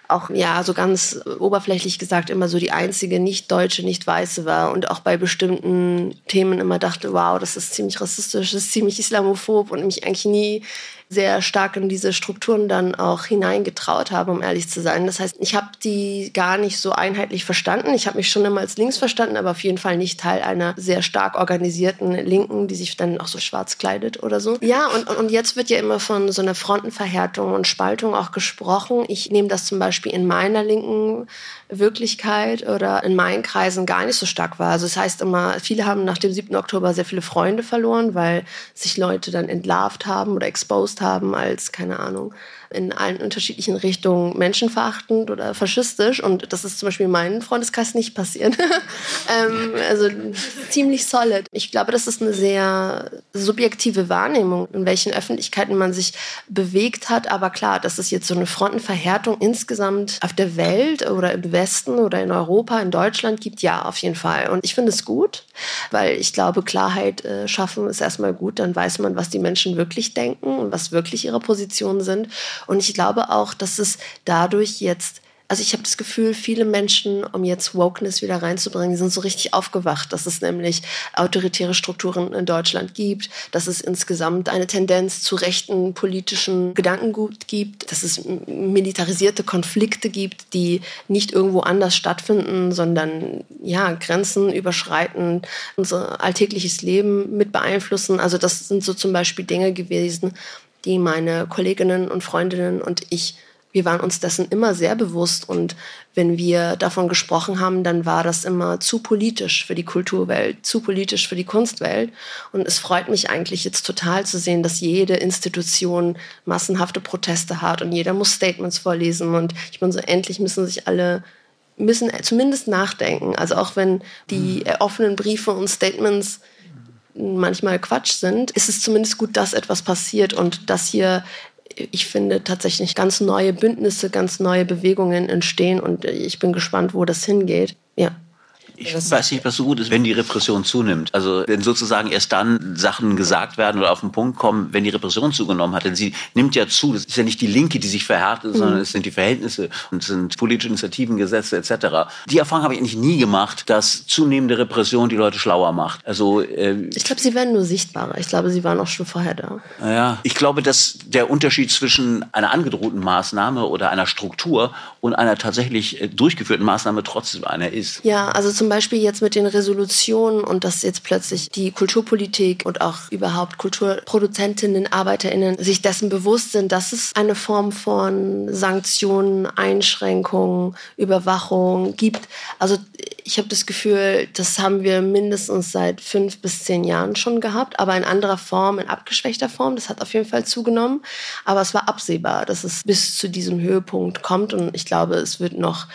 auch, ja, so ganz oberflächlich gesagt immer so die einzige Nicht-Deutsche, Nicht-Weiße war und auch bei bestimmten Themen immer dachte, wow, das ist ziemlich rassistisch, das ist ziemlich islamophob und mich eigentlich nie sehr stark in diese Strukturen dann auch hineingetraut habe, um ehrlich zu sein. Das heißt, ich habe die gar nicht so einheitlich verstanden. Ich habe mich schon immer als links verstanden, aber auf jeden Fall nicht Teil einer sehr stark organisierten Linken, die sich dann auch so schwarz kleidet oder so. Ja, und, und jetzt wird ja immer von so einer Frontenverhärtung und Spaltung auch gesprochen. Ich nehme das zum Beispiel in meiner linken Wirklichkeit oder in meinen Kreisen gar nicht so stark wahr. Also das heißt immer, viele haben nach dem siebten Oktober sehr viele Freunde verloren, weil sich Leute dann entlarvt haben oder exposed haben als, keine Ahnung, in allen unterschiedlichen Richtungen menschenverachtend oder faschistisch. Und das ist zum Beispiel in meinem Freundeskreis nicht passiert. ähm, also ziemlich solid. Ich glaube, das ist eine sehr subjektive Wahrnehmung, in welchen Öffentlichkeiten man sich bewegt hat. Aber klar, dass es jetzt so eine Frontenverhärtung insgesamt auf der Welt oder im Westen oder in Europa, in Deutschland gibt, ja, auf jeden Fall. Und ich finde es gut, weil ich glaube, Klarheit äh, schaffen ist erstmal gut. Dann weiß man, was die Menschen wirklich denken und was wirklich ihre Positionen sind. Und ich glaube auch, dass es dadurch jetzt, also ich habe das Gefühl, viele Menschen, um jetzt Wokeness wieder reinzubringen, die sind so richtig aufgewacht, dass es nämlich autoritäre Strukturen in Deutschland gibt, dass es insgesamt eine Tendenz zu rechten politischen Gedankengut gibt, dass es militarisierte Konflikte gibt, die nicht irgendwo anders stattfinden, sondern ja, Grenzen überschreiten, unser alltägliches Leben mit beeinflussen. Also das sind so zum Beispiel Dinge gewesen, die meine Kolleginnen und Freundinnen und ich, wir waren uns dessen immer sehr bewusst. Und wenn wir davon gesprochen haben, dann war das immer zu politisch für die Kulturwelt, zu politisch für die Kunstwelt. Und es freut mich eigentlich jetzt total zu sehen, dass jede Institution massenhafte Proteste hat und jeder muss Statements vorlesen. Und ich bin so, endlich müssen sich alle müssen zumindest nachdenken. Also auch wenn die offenen Briefe und Statements manchmal Quatsch sind, ist es zumindest gut, dass etwas passiert und dass hier, ich finde, tatsächlich ganz neue Bündnisse, ganz neue Bewegungen entstehen und ich bin gespannt, wo das hingeht. Ja. Ich weiß nicht, was so gut ist, wenn die Repression zunimmt. Also wenn sozusagen erst dann Sachen gesagt werden oder auf den Punkt kommen, wenn die Repression zugenommen hat. Denn sie nimmt ja zu. Das ist ja nicht die Linke, die sich verhärtet, mhm. sondern es sind die Verhältnisse und es sind politische Initiativen, Gesetze et cetera. Die Erfahrung habe ich eigentlich nie gemacht, dass zunehmende Repression die Leute schlauer macht. Also äh, ich glaube, sie werden nur sichtbarer. Ich glaube, sie waren auch schon vorher da. Ja, ich glaube, dass der Unterschied zwischen einer angedrohten Maßnahme oder einer Struktur und einer tatsächlich durchgeführten Maßnahme trotzdem einer ist. Ja, also zum Beispiel jetzt mit den Resolutionen und dass jetzt plötzlich die Kulturpolitik und auch überhaupt Kulturproduzentinnen, ArbeiterInnen sich dessen bewusst sind, dass es eine Form von Sanktionen, Einschränkungen, Überwachung gibt. Also ich habe das Gefühl, das haben wir mindestens seit fünf bis zehn Jahren schon gehabt, aber in anderer Form, in abgeschwächter Form. Das hat auf jeden Fall zugenommen. Aber es war absehbar, dass es bis zu diesem Höhepunkt kommt und ich glaube, es wird noch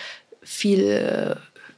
viel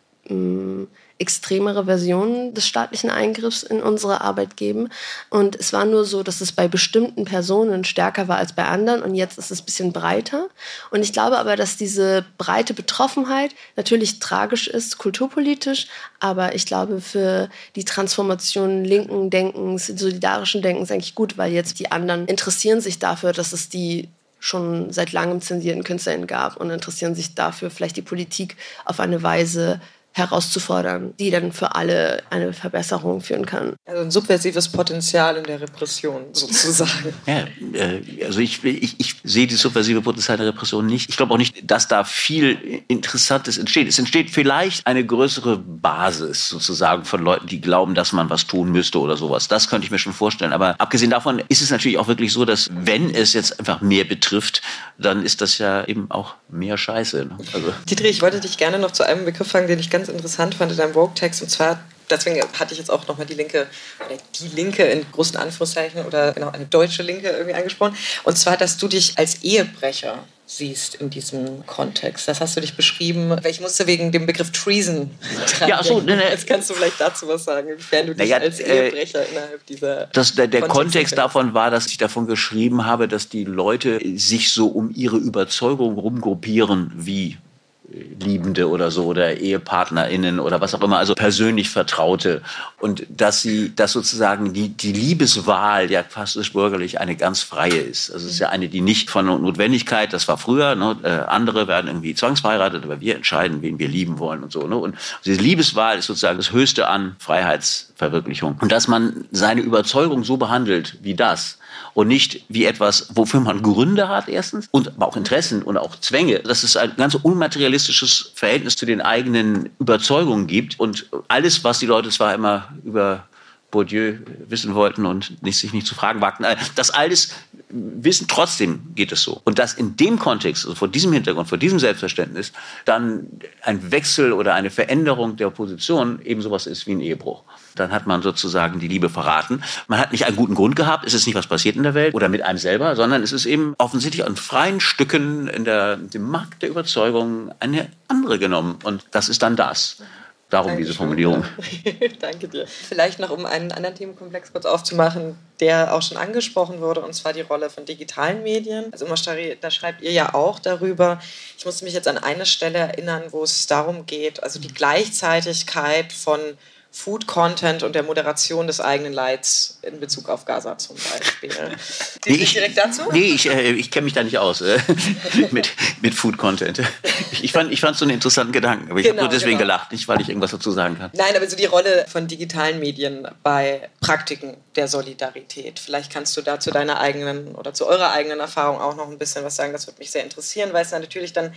äh, extremere Versionen des staatlichen Eingriffs in unsere Arbeit geben. Und es war nur so, dass es bei bestimmten Personen stärker war als bei anderen. Und jetzt ist es ein bisschen breiter. Und ich glaube aber, dass diese breite Betroffenheit natürlich tragisch ist, kulturpolitisch. Aber ich glaube, für die Transformation linken Denkens, solidarischen Denkens eigentlich gut, weil jetzt die anderen interessieren sich dafür, dass es die schon seit langem zensierten KünstlerInnen gab und interessieren sich dafür, vielleicht die Politik auf eine Weise herauszufordern, die dann für alle eine Verbesserung führen kann. Also ein subversives Potenzial in der Repression sozusagen. Ja, äh, also ich, ich, ich sehe die subversive Potenzial der Repression nicht. Ich glaube auch nicht, dass da viel Interessantes entsteht. Es entsteht vielleicht eine größere Basis sozusagen von Leuten, die glauben, dass man was tun müsste oder sowas. Das könnte ich mir schon vorstellen. Aber abgesehen davon ist es natürlich auch wirklich so, dass wenn es jetzt einfach mehr betrifft, dann ist das ja eben auch mehr Scheiße. Ne? Also Dietrich, ich wollte dich gerne noch zu einem Begriff fragen, den ich ganz interessant fand in deinem Vogue-Text, und zwar, deswegen hatte ich jetzt auch nochmal die Linke, oder die Linke in großen Anführungszeichen, oder genau, eine deutsche Linke irgendwie angesprochen, und zwar, dass du dich als Ehebrecher siehst in diesem Kontext. Das hast du dich beschrieben. Ich musste wegen dem Begriff Treason dran ja, so, ne, ne. Jetzt kannst du vielleicht dazu was sagen, inwiefern du dich ja, als Ehebrecher äh, innerhalb dieser... Das, der der Kontext davon war, dass ich davon geschrieben habe, dass die Leute sich so um ihre Überzeugung rumgruppieren wie Liebende oder so oder EhepartnerInnen oder was auch immer, also persönlich Vertraute. Und dass sie, dass sozusagen die, die Liebeswahl ja fast bürgerlich eine ganz freie ist. Also es ist ja eine, die nicht von Notwendigkeit, das war früher, ne, äh, andere werden irgendwie zwangsverheiratet, aber wir entscheiden, wen wir lieben wollen und so. Ne? Und diese Liebeswahl ist sozusagen das Höchste an Freiheitsverwirklichung. Und dass man seine Überzeugung so behandelt wie das, und nicht wie etwas, wofür man Gründe hat erstens und aber auch Interessen und auch Zwänge. Dass es ein ganz unmaterialistisches Verhältnis zu den eigenen Überzeugungen gibt und alles, was die Leute zwar immer über Bourdieu wissen wollten und nicht, sich nicht zu fragen wagten, das alles wissen, trotzdem geht es so. Und dass in dem Kontext, also vor diesem Hintergrund, vor diesem Selbstverständnis, dann ein Wechsel oder eine Veränderung der Position eben sowas ist wie ein Ehebruch. Dann hat man sozusagen die Liebe verraten. Man hat nicht einen guten Grund gehabt, es ist nicht was passiert in der Welt oder mit einem selber, sondern es ist eben offensichtlich an freien Stücken in der, dem Markt der Überzeugung eine andere genommen. Und das ist dann das. Darum Dankeschön, diese Formulierung. Ja. Danke dir. Vielleicht noch, um einen anderen Themenkomplex kurz aufzumachen, der auch schon angesprochen wurde, und zwar die Rolle von digitalen Medien. Also Moshtari, da schreibt ihr ja auch darüber. Ich musste mich jetzt an eine Stelle erinnern, wo es darum geht, also die Gleichzeitigkeit von Food-Content und der Moderation des eigenen Leids in Bezug auf Gaza zum Beispiel. Nee, ich, direkt dazu? Nee, ich, äh, ich kenne mich da nicht aus äh, mit, mit Food-Content. Ich, ich fand es ich so einen interessanten Gedanken, aber ich genau, habe nur deswegen genau. gelacht, nicht weil ich irgendwas dazu sagen kann. Nein, aber so die Rolle von digitalen Medien bei Praktiken der Solidarität. Vielleicht kannst du da zu deiner eigenen oder zu eurer eigenen Erfahrung auch noch ein bisschen was sagen. Das würde mich sehr interessieren, weil es dann natürlich dann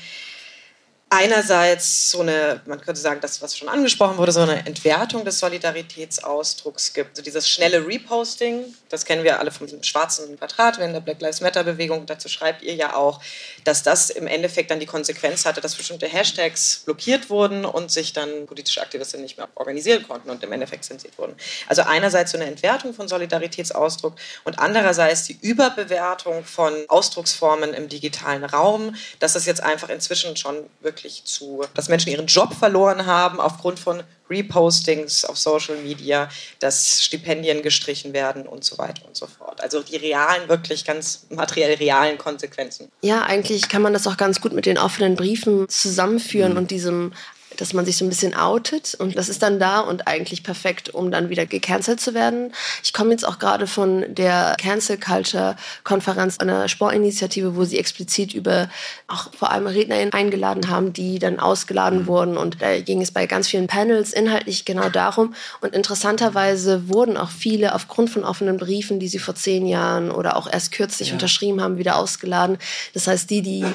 einerseits so eine, man könnte sagen, das, was schon angesprochen wurde, so eine Entwertung des Solidaritätsausdrucks gibt. Also dieses schnelle Reposting, das kennen wir alle von diesem schwarzen Quadrat in der Black Lives Matter-Bewegung. Dazu schreibt ihr ja auch, dass das im Endeffekt dann die Konsequenz hatte, dass bestimmte Hashtags blockiert wurden und sich dann politische Aktivistinnen nicht mehr organisieren konnten und im Endeffekt zensiert wurden. Also einerseits so eine Entwertung von Solidaritätsausdruck und andererseits die Überbewertung von Ausdrucksformen im digitalen Raum, dass das jetzt einfach inzwischen schon wirklich zu, dass Menschen ihren Job verloren haben aufgrund von Repostings auf Social Media, dass Stipendien gestrichen werden und so weiter und so fort. Also die realen, wirklich ganz materiell realen Konsequenzen. Ja, eigentlich kann man das auch ganz gut mit den offenen Briefen zusammenführen mhm. und diesem, dass man sich so ein bisschen outet und das ist dann da und eigentlich perfekt, um dann wieder gecancelt zu werden. Ich komme jetzt auch gerade von der Cancel Culture Konferenz, einer Sportinitiative, wo sie explizit über auch vor allem RednerInnen eingeladen haben, die dann ausgeladen mhm. wurden und da ging es bei ganz vielen Panels inhaltlich genau darum und interessanterweise wurden auch viele aufgrund von offenen Briefen, die sie vor zehn Jahren oder auch erst kürzlich ja. unterschrieben haben, wieder ausgeladen. Das heißt, die, die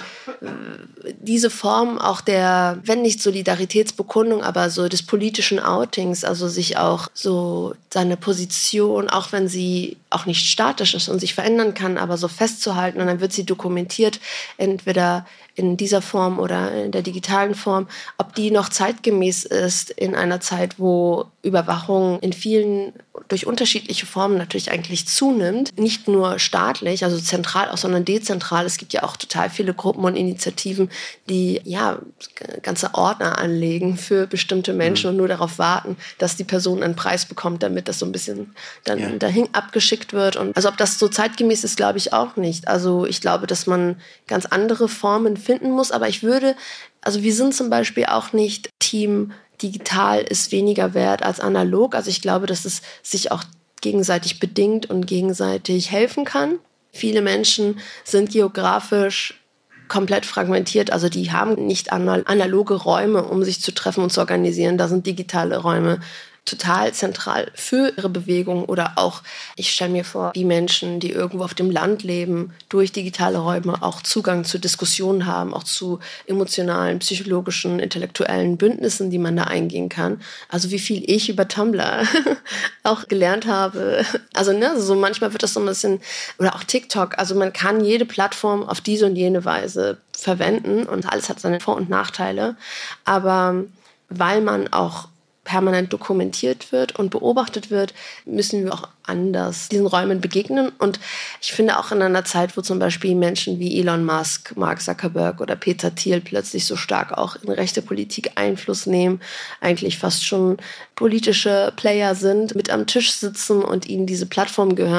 diese Form auch der, wenn nicht Solidarität Bekundung, aber so des politischen Outings, also sich auch so seine Position, auch wenn sie auch nicht statisch ist und sich verändern kann, aber so festzuhalten und dann wird sie dokumentiert, entweder in dieser Form oder in der digitalen Form, ob die noch zeitgemäß ist in einer Zeit, wo Überwachung in vielen, durch unterschiedliche Formen natürlich eigentlich zunimmt. Nicht nur staatlich, also zentral auch, sondern dezentral. Es gibt ja auch total viele Gruppen und Initiativen, die ja ganze Ordner anlegen für bestimmte Menschen mhm. und nur darauf warten, dass die Person einen Preis bekommt, damit das so ein bisschen dann ja. dahin abgeschickt wird. Und also ob das so zeitgemäß ist, glaube ich auch nicht. Also ich glaube, dass man ganz andere Formen finden muss, aber ich würde, also wir sind zum Beispiel auch nicht Team digital ist weniger wert als analog. Also ich glaube, dass es sich auch gegenseitig bedingt und gegenseitig helfen kann. Viele Menschen sind geografisch komplett fragmentiert, also die haben nicht analoge Räume, um sich zu treffen und zu organisieren. Da sind digitale Räume total zentral für ihre Bewegung oder auch, ich stelle mir vor, wie Menschen, die irgendwo auf dem Land leben, durch digitale Räume auch Zugang zu Diskussionen haben, auch zu emotionalen, psychologischen, intellektuellen Bündnissen, die man da eingehen kann. Also wie viel ich über Tumblr auch gelernt habe. Also ne, so manchmal wird das so ein bisschen, oder auch TikTok, also man kann jede Plattform auf diese und jene Weise verwenden und alles hat seine Vor- und Nachteile, aber weil man auch permanent dokumentiert wird und beobachtet wird, müssen wir auch anders diesen Räumen begegnen. Und ich finde auch in einer Zeit, wo zum Beispiel Menschen wie Elon Musk, Mark Zuckerberg oder Peter Thiel plötzlich so stark auch in rechte Politik Einfluss nehmen, eigentlich fast schon politische Player sind, mit am Tisch sitzen und ihnen diese Plattform gehören,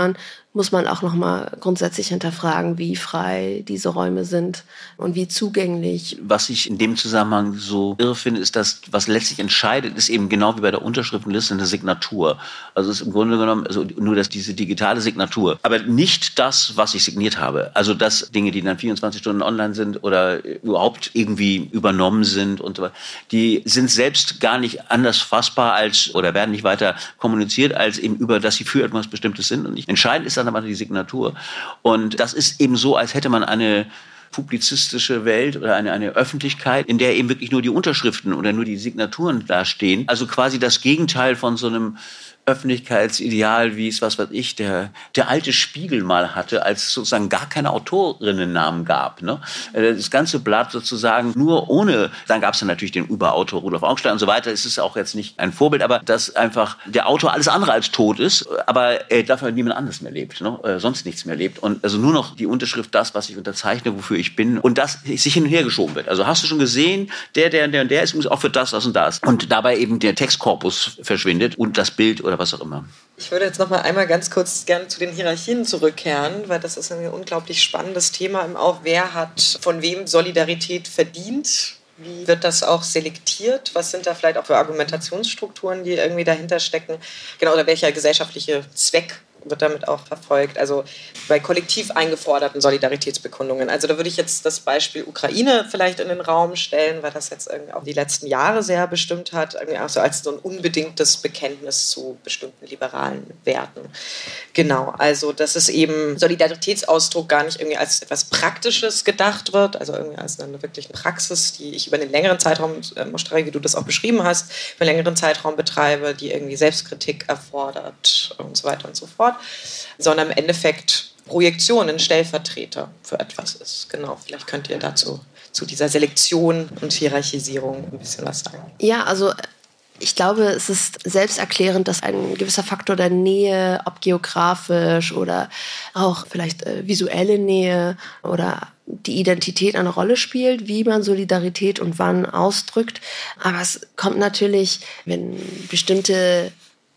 muss man auch nochmal grundsätzlich hinterfragen, wie frei diese Räume sind und wie zugänglich. Was ich in dem Zusammenhang so irre finde, ist, dass was letztlich entscheidet, ist eben genau wie bei der Unterschriftenliste eine Signatur. Also es ist im Grunde genommen also nur dass diese digitale Signatur, aber nicht das, was ich signiert habe. Also dass Dinge, die dann vierundzwanzig Stunden online sind oder überhaupt irgendwie übernommen sind und so weiter, die sind selbst gar nicht anders fassbar als oder werden nicht weiter kommuniziert als eben über, dass sie für etwas Bestimmtes sind und nicht. Entscheidend ist dann aber die Signatur. Und das ist eben so, als hätte man eine publizistische Welt oder eine, eine Öffentlichkeit, in der eben wirklich nur die Unterschriften oder nur die Signaturen dastehen. Also quasi das Gegenteil von so einem Öffentlichkeitsideal, wie es, was weiß ich, der, der alte Spiegel mal hatte, als es sozusagen gar keine Autorinnennamen gab. Ne? Das ganze Blatt sozusagen nur ohne, dann gab es dann natürlich den Überautor Rudolf Augstein und so weiter, es ist auch jetzt nicht ein Vorbild, aber dass einfach der Autor alles andere als tot ist, aber äh, dafür niemand anderes mehr lebt, ne? äh, sonst nichts mehr lebt. Und also nur noch die Unterschrift, das, was ich unterzeichne, wofür ich bin und das sich hin und her geschoben wird. Also hast du schon gesehen, der, der, der, der ist auch für das, das und das. Und dabei eben der Textkorpus verschwindet und das Bild oder was auch immer. Ich würde jetzt noch mal einmal ganz kurz gerne zu den Hierarchien zurückkehren, weil das ist ein unglaublich spannendes Thema. Auch wer hat von wem Solidarität verdient? Wie wird das auch selektiert? Was sind da vielleicht auch für Argumentationsstrukturen, die irgendwie dahinter stecken? Genau, oder welcher gesellschaftliche Zweck wird damit auch verfolgt? Also bei kollektiv eingeforderten Solidaritätsbekundungen. Also da würde ich jetzt das Beispiel Ukraine vielleicht in den Raum stellen, weil das jetzt irgendwie auch die letzten Jahre sehr bestimmt hat, irgendwie auch so als so ein unbedingtes Bekenntnis zu bestimmten liberalen Werten. Genau, also dass es eben Solidaritätsausdruck gar nicht irgendwie als etwas Praktisches gedacht wird, also irgendwie als eine wirkliche Praxis, die ich über einen längeren Zeitraum, äh, Moshtari, wie du das auch beschrieben hast, über einen längeren Zeitraum betreibe, die irgendwie Selbstkritik erfordert und so weiter und so fort, sondern im Endeffekt Projektion, ein Stellvertreter für etwas ist. Genau, vielleicht könnt ihr dazu zu dieser Selektion und Hierarchisierung ein bisschen was sagen. Ja, also ich glaube, es ist selbsterklärend, dass ein gewisser Faktor der Nähe, ob geografisch oder auch vielleicht äh, visuelle Nähe oder die Identität eine Rolle spielt, wie man Solidarität und wann ausdrückt. Aber es kommt natürlich, wenn bestimmte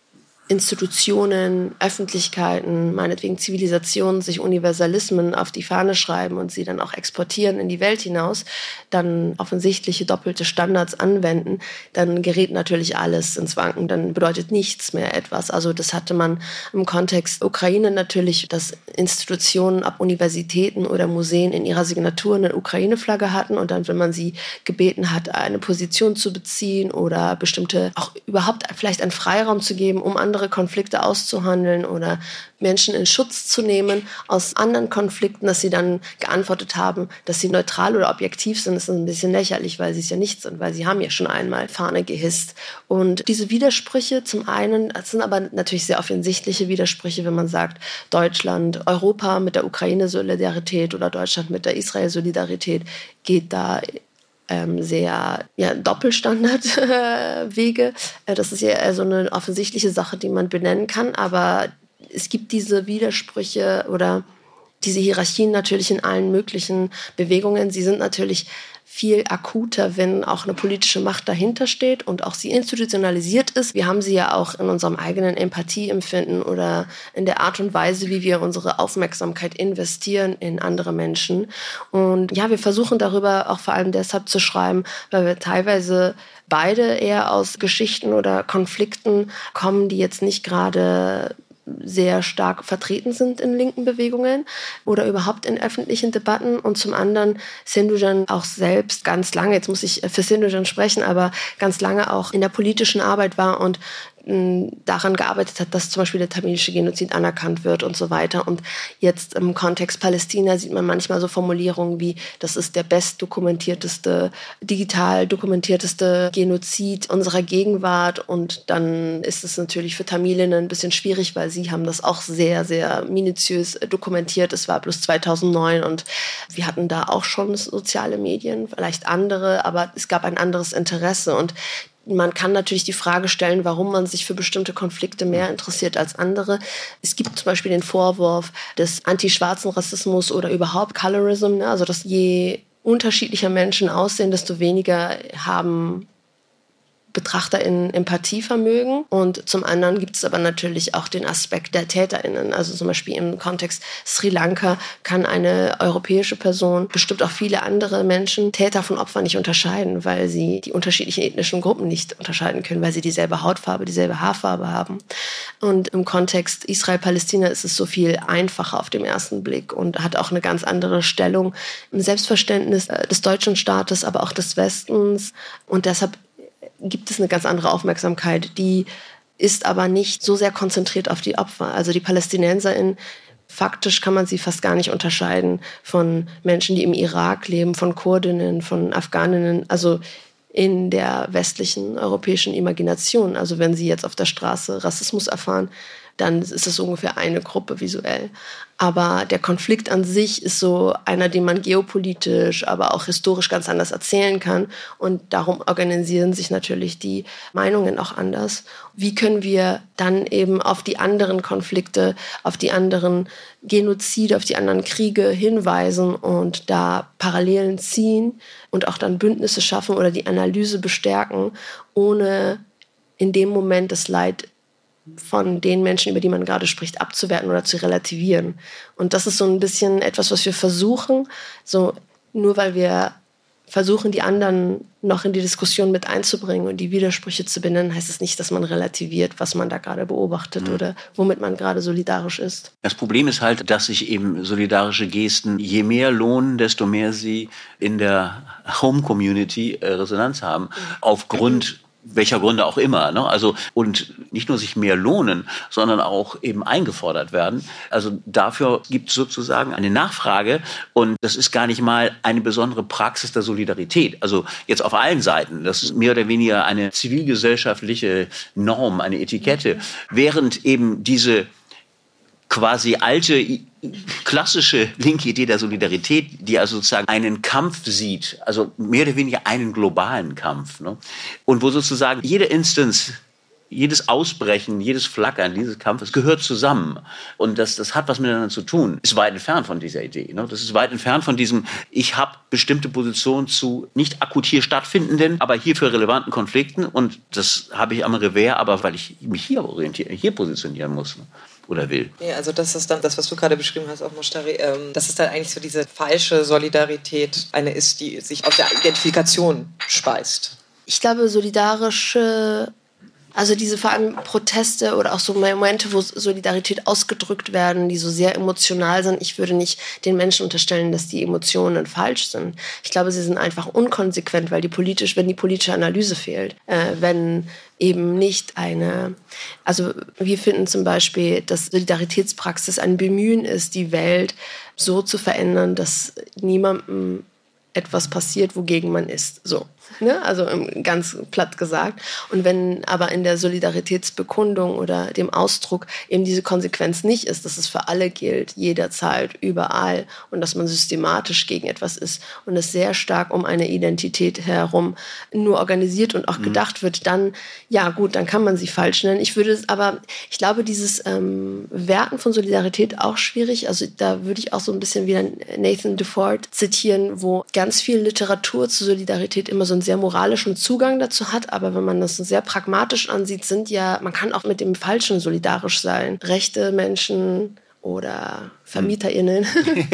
Institutionen, Öffentlichkeiten, meinetwegen Zivilisationen sich Universalismen auf die Fahne schreiben und sie dann auch exportieren in die Welt hinaus, dann offensichtliche doppelte Standards anwenden, dann gerät natürlich alles ins Wanken, dann bedeutet nichts mehr etwas. Also das hatte man im Kontext Ukraine natürlich, dass Institutionen ab Universitäten oder Museen in ihrer Signatur eine Ukraine-Flagge hatten und dann, wenn man sie gebeten hat, eine Position zu beziehen oder bestimmte, auch überhaupt vielleicht einen Freiraum zu geben, um andere Konflikte auszuhandeln oder Menschen in Schutz zu nehmen aus anderen Konflikten, dass sie dann geantwortet haben, dass sie neutral oder objektiv sind, ist ein bisschen lächerlich, weil sie es ja nicht sind, weil sie haben ja schon einmal Fahne gehisst. Und diese Widersprüche zum einen, das sind aber natürlich sehr offensichtliche Widersprüche, wenn man sagt, Deutschland, Europa mit der Ukraine-Solidarität oder Deutschland mit der Israel-Solidarität geht da Ähm, sehr ja, Doppelstandardwege. Äh, das ist ja so also eine offensichtliche Sache, die man benennen kann, aber es gibt diese Widersprüche oder diese Hierarchien natürlich in allen möglichen Bewegungen. Sie sind natürlich viel akuter, wenn auch eine politische Macht dahinter steht und auch sie institutionalisiert ist. Wir haben sie ja auch in unserem eigenen Empathieempfinden oder in der Art und Weise, wie wir unsere Aufmerksamkeit investieren in andere Menschen. Und ja, wir versuchen darüber auch vor allem deshalb zu schreiben, weil wir teilweise beide eher aus Geschichten oder Konflikten kommen, die jetzt nicht gerade sehr stark vertreten sind in linken Bewegungen oder überhaupt in öffentlichen Debatten und zum anderen Sindojan auch selbst ganz lange, jetzt muss ich für Sindojan sprechen, aber ganz lange auch in der politischen Arbeit war und daran gearbeitet hat, dass zum Beispiel der tamilische Genozid anerkannt wird und so weiter. Und jetzt im Kontext Palästina sieht man manchmal so Formulierungen wie, das ist der bestdokumentierteste, digital dokumentierteste Genozid unserer Gegenwart. Und dann ist es natürlich für Tamilinnen ein bisschen schwierig, weil sie haben das auch sehr, sehr minutiös dokumentiert. Es war bloß zweitausendneun und wir hatten da auch schon soziale Medien, vielleicht andere, aber es gab ein anderes Interesse. Und man kann natürlich die Frage stellen, warum man sich für bestimmte Konflikte mehr interessiert als andere. Es gibt zum Beispiel den Vorwurf des antischwarzen Rassismus oder überhaupt Colorism, ne? Also dass je unterschiedlicher Menschen aussehen, desto weniger haben BetrachterInnen Empathievermögen. Und zum anderen gibt es aber natürlich auch den Aspekt der TäterInnen. Also zum Beispiel im Kontext Sri Lanka kann eine europäische Person, bestimmt auch viele andere Menschen, Täter von Opfern nicht unterscheiden, weil sie die unterschiedlichen ethnischen Gruppen nicht unterscheiden können, weil sie dieselbe Hautfarbe, dieselbe Haarfarbe haben. Und im Kontext Israel-Palästina ist es so viel einfacher auf den ersten Blick und hat auch eine ganz andere Stellung im Selbstverständnis des deutschen Staates, aber auch des Westens. Und deshalb gibt es eine ganz andere Aufmerksamkeit, die ist aber nicht so sehr konzentriert auf die Opfer. Also die PalästinenserInnen, faktisch kann man sie fast gar nicht unterscheiden von Menschen, die im Irak leben, von Kurdinnen, von Afghaninnen, also in der westlichen europäischen Imagination. Also wenn sie jetzt auf der Straße Rassismus erfahren, dann ist es ungefähr eine Gruppe visuell. Aber der Konflikt an sich ist so einer, den man geopolitisch, aber auch historisch ganz anders erzählen kann. Und darum organisieren sich natürlich die Meinungen auch anders. Wie können wir dann eben auf die anderen Konflikte, auf die anderen Genozide, auf die anderen Kriege hinweisen und da Parallelen ziehen und auch dann Bündnisse schaffen oder die Analyse bestärken, ohne in dem Moment das Leid von den Menschen, über die man gerade spricht, abzuwerten oder zu relativieren. Und das ist so ein bisschen etwas, was wir versuchen. So, nur weil wir versuchen, die anderen noch in die Diskussion mit einzubringen und die Widersprüche zu benennen, heißt es nicht, dass man relativiert, was man da gerade beobachtet mhm. oder womit man gerade solidarisch ist. Das Problem ist halt, dass sich eben solidarische Gesten je mehr lohnen, desto mehr sie in der Home-Community äh, Resonanz haben, mhm. aufgrund welcher Gründe auch immer, ne? Also, und nicht nur sich mehr lohnen, sondern auch eben eingefordert werden. Also dafür gibt es sozusagen eine Nachfrage und das ist gar nicht mal eine besondere Praxis der Solidarität. Also jetzt auf allen Seiten. Das ist mehr oder weniger eine zivilgesellschaftliche Norm, eine Etikette. Während eben diese quasi alte, klassische linke Idee der Solidarität, die also sozusagen einen Kampf sieht, also mehr oder weniger einen globalen Kampf, ne? Und wo sozusagen jede Instanz, jedes Ausbrechen, jedes Flackern dieses Kampfes gehört zusammen. Und das, das hat was miteinander zu tun. Ist weit entfernt von dieser Idee. Ne? Das ist weit entfernt von diesem, ich habe bestimmte Positionen zu nicht akut hier stattfindenden, aber hierfür relevanten Konflikten. Und das habe ich am Revers, aber weil ich mich hier orientieren, hier positionieren muss. Ne? Oder will. Ja, also das ist dann das, was du gerade beschrieben hast, auch Moshtari, ähm, dass es dann eigentlich so diese falsche Solidarität eine ist, die sich aus der Identifikation speist. Ich glaube, solidarische, also diese vor allem Proteste oder auch so Momente, wo Solidarität ausgedrückt werden, die so sehr emotional sind. Ich würde nicht den Menschen unterstellen, dass die Emotionen falsch sind. Ich glaube, sie sind einfach unkonsequent, weil die politisch, wenn die politische Analyse fehlt, äh, wenn eben nicht eine, also wir finden zum Beispiel, dass Solidaritätspraxis ein Bemühen ist, die Welt so zu verändern, dass niemandem etwas passiert, wogegen man ist. So. Ne? Also ganz platt gesagt. Und wenn aber in der Solidaritätsbekundung oder dem Ausdruck eben diese Konsequenz nicht ist, dass es für alle gilt, jederzeit, überall und dass man systematisch gegen etwas ist und es sehr stark um eine Identität herum nur organisiert und auch mhm. gedacht wird, dann, ja gut, dann kann man sie falsch nennen. Ich würde es aber, ich glaube, dieses ähm, Werten von Solidarität auch schwierig. Also da würde ich auch so ein bisschen wieder Nathan DeFord zitieren, wo ganz viel Literatur zu Solidarität immer so einen sehr moralischen Zugang dazu hat, aber wenn man das sehr pragmatisch ansieht, sind ja, man kann auch mit dem Falschen solidarisch sein. Rechte Menschen oder VermieterInnen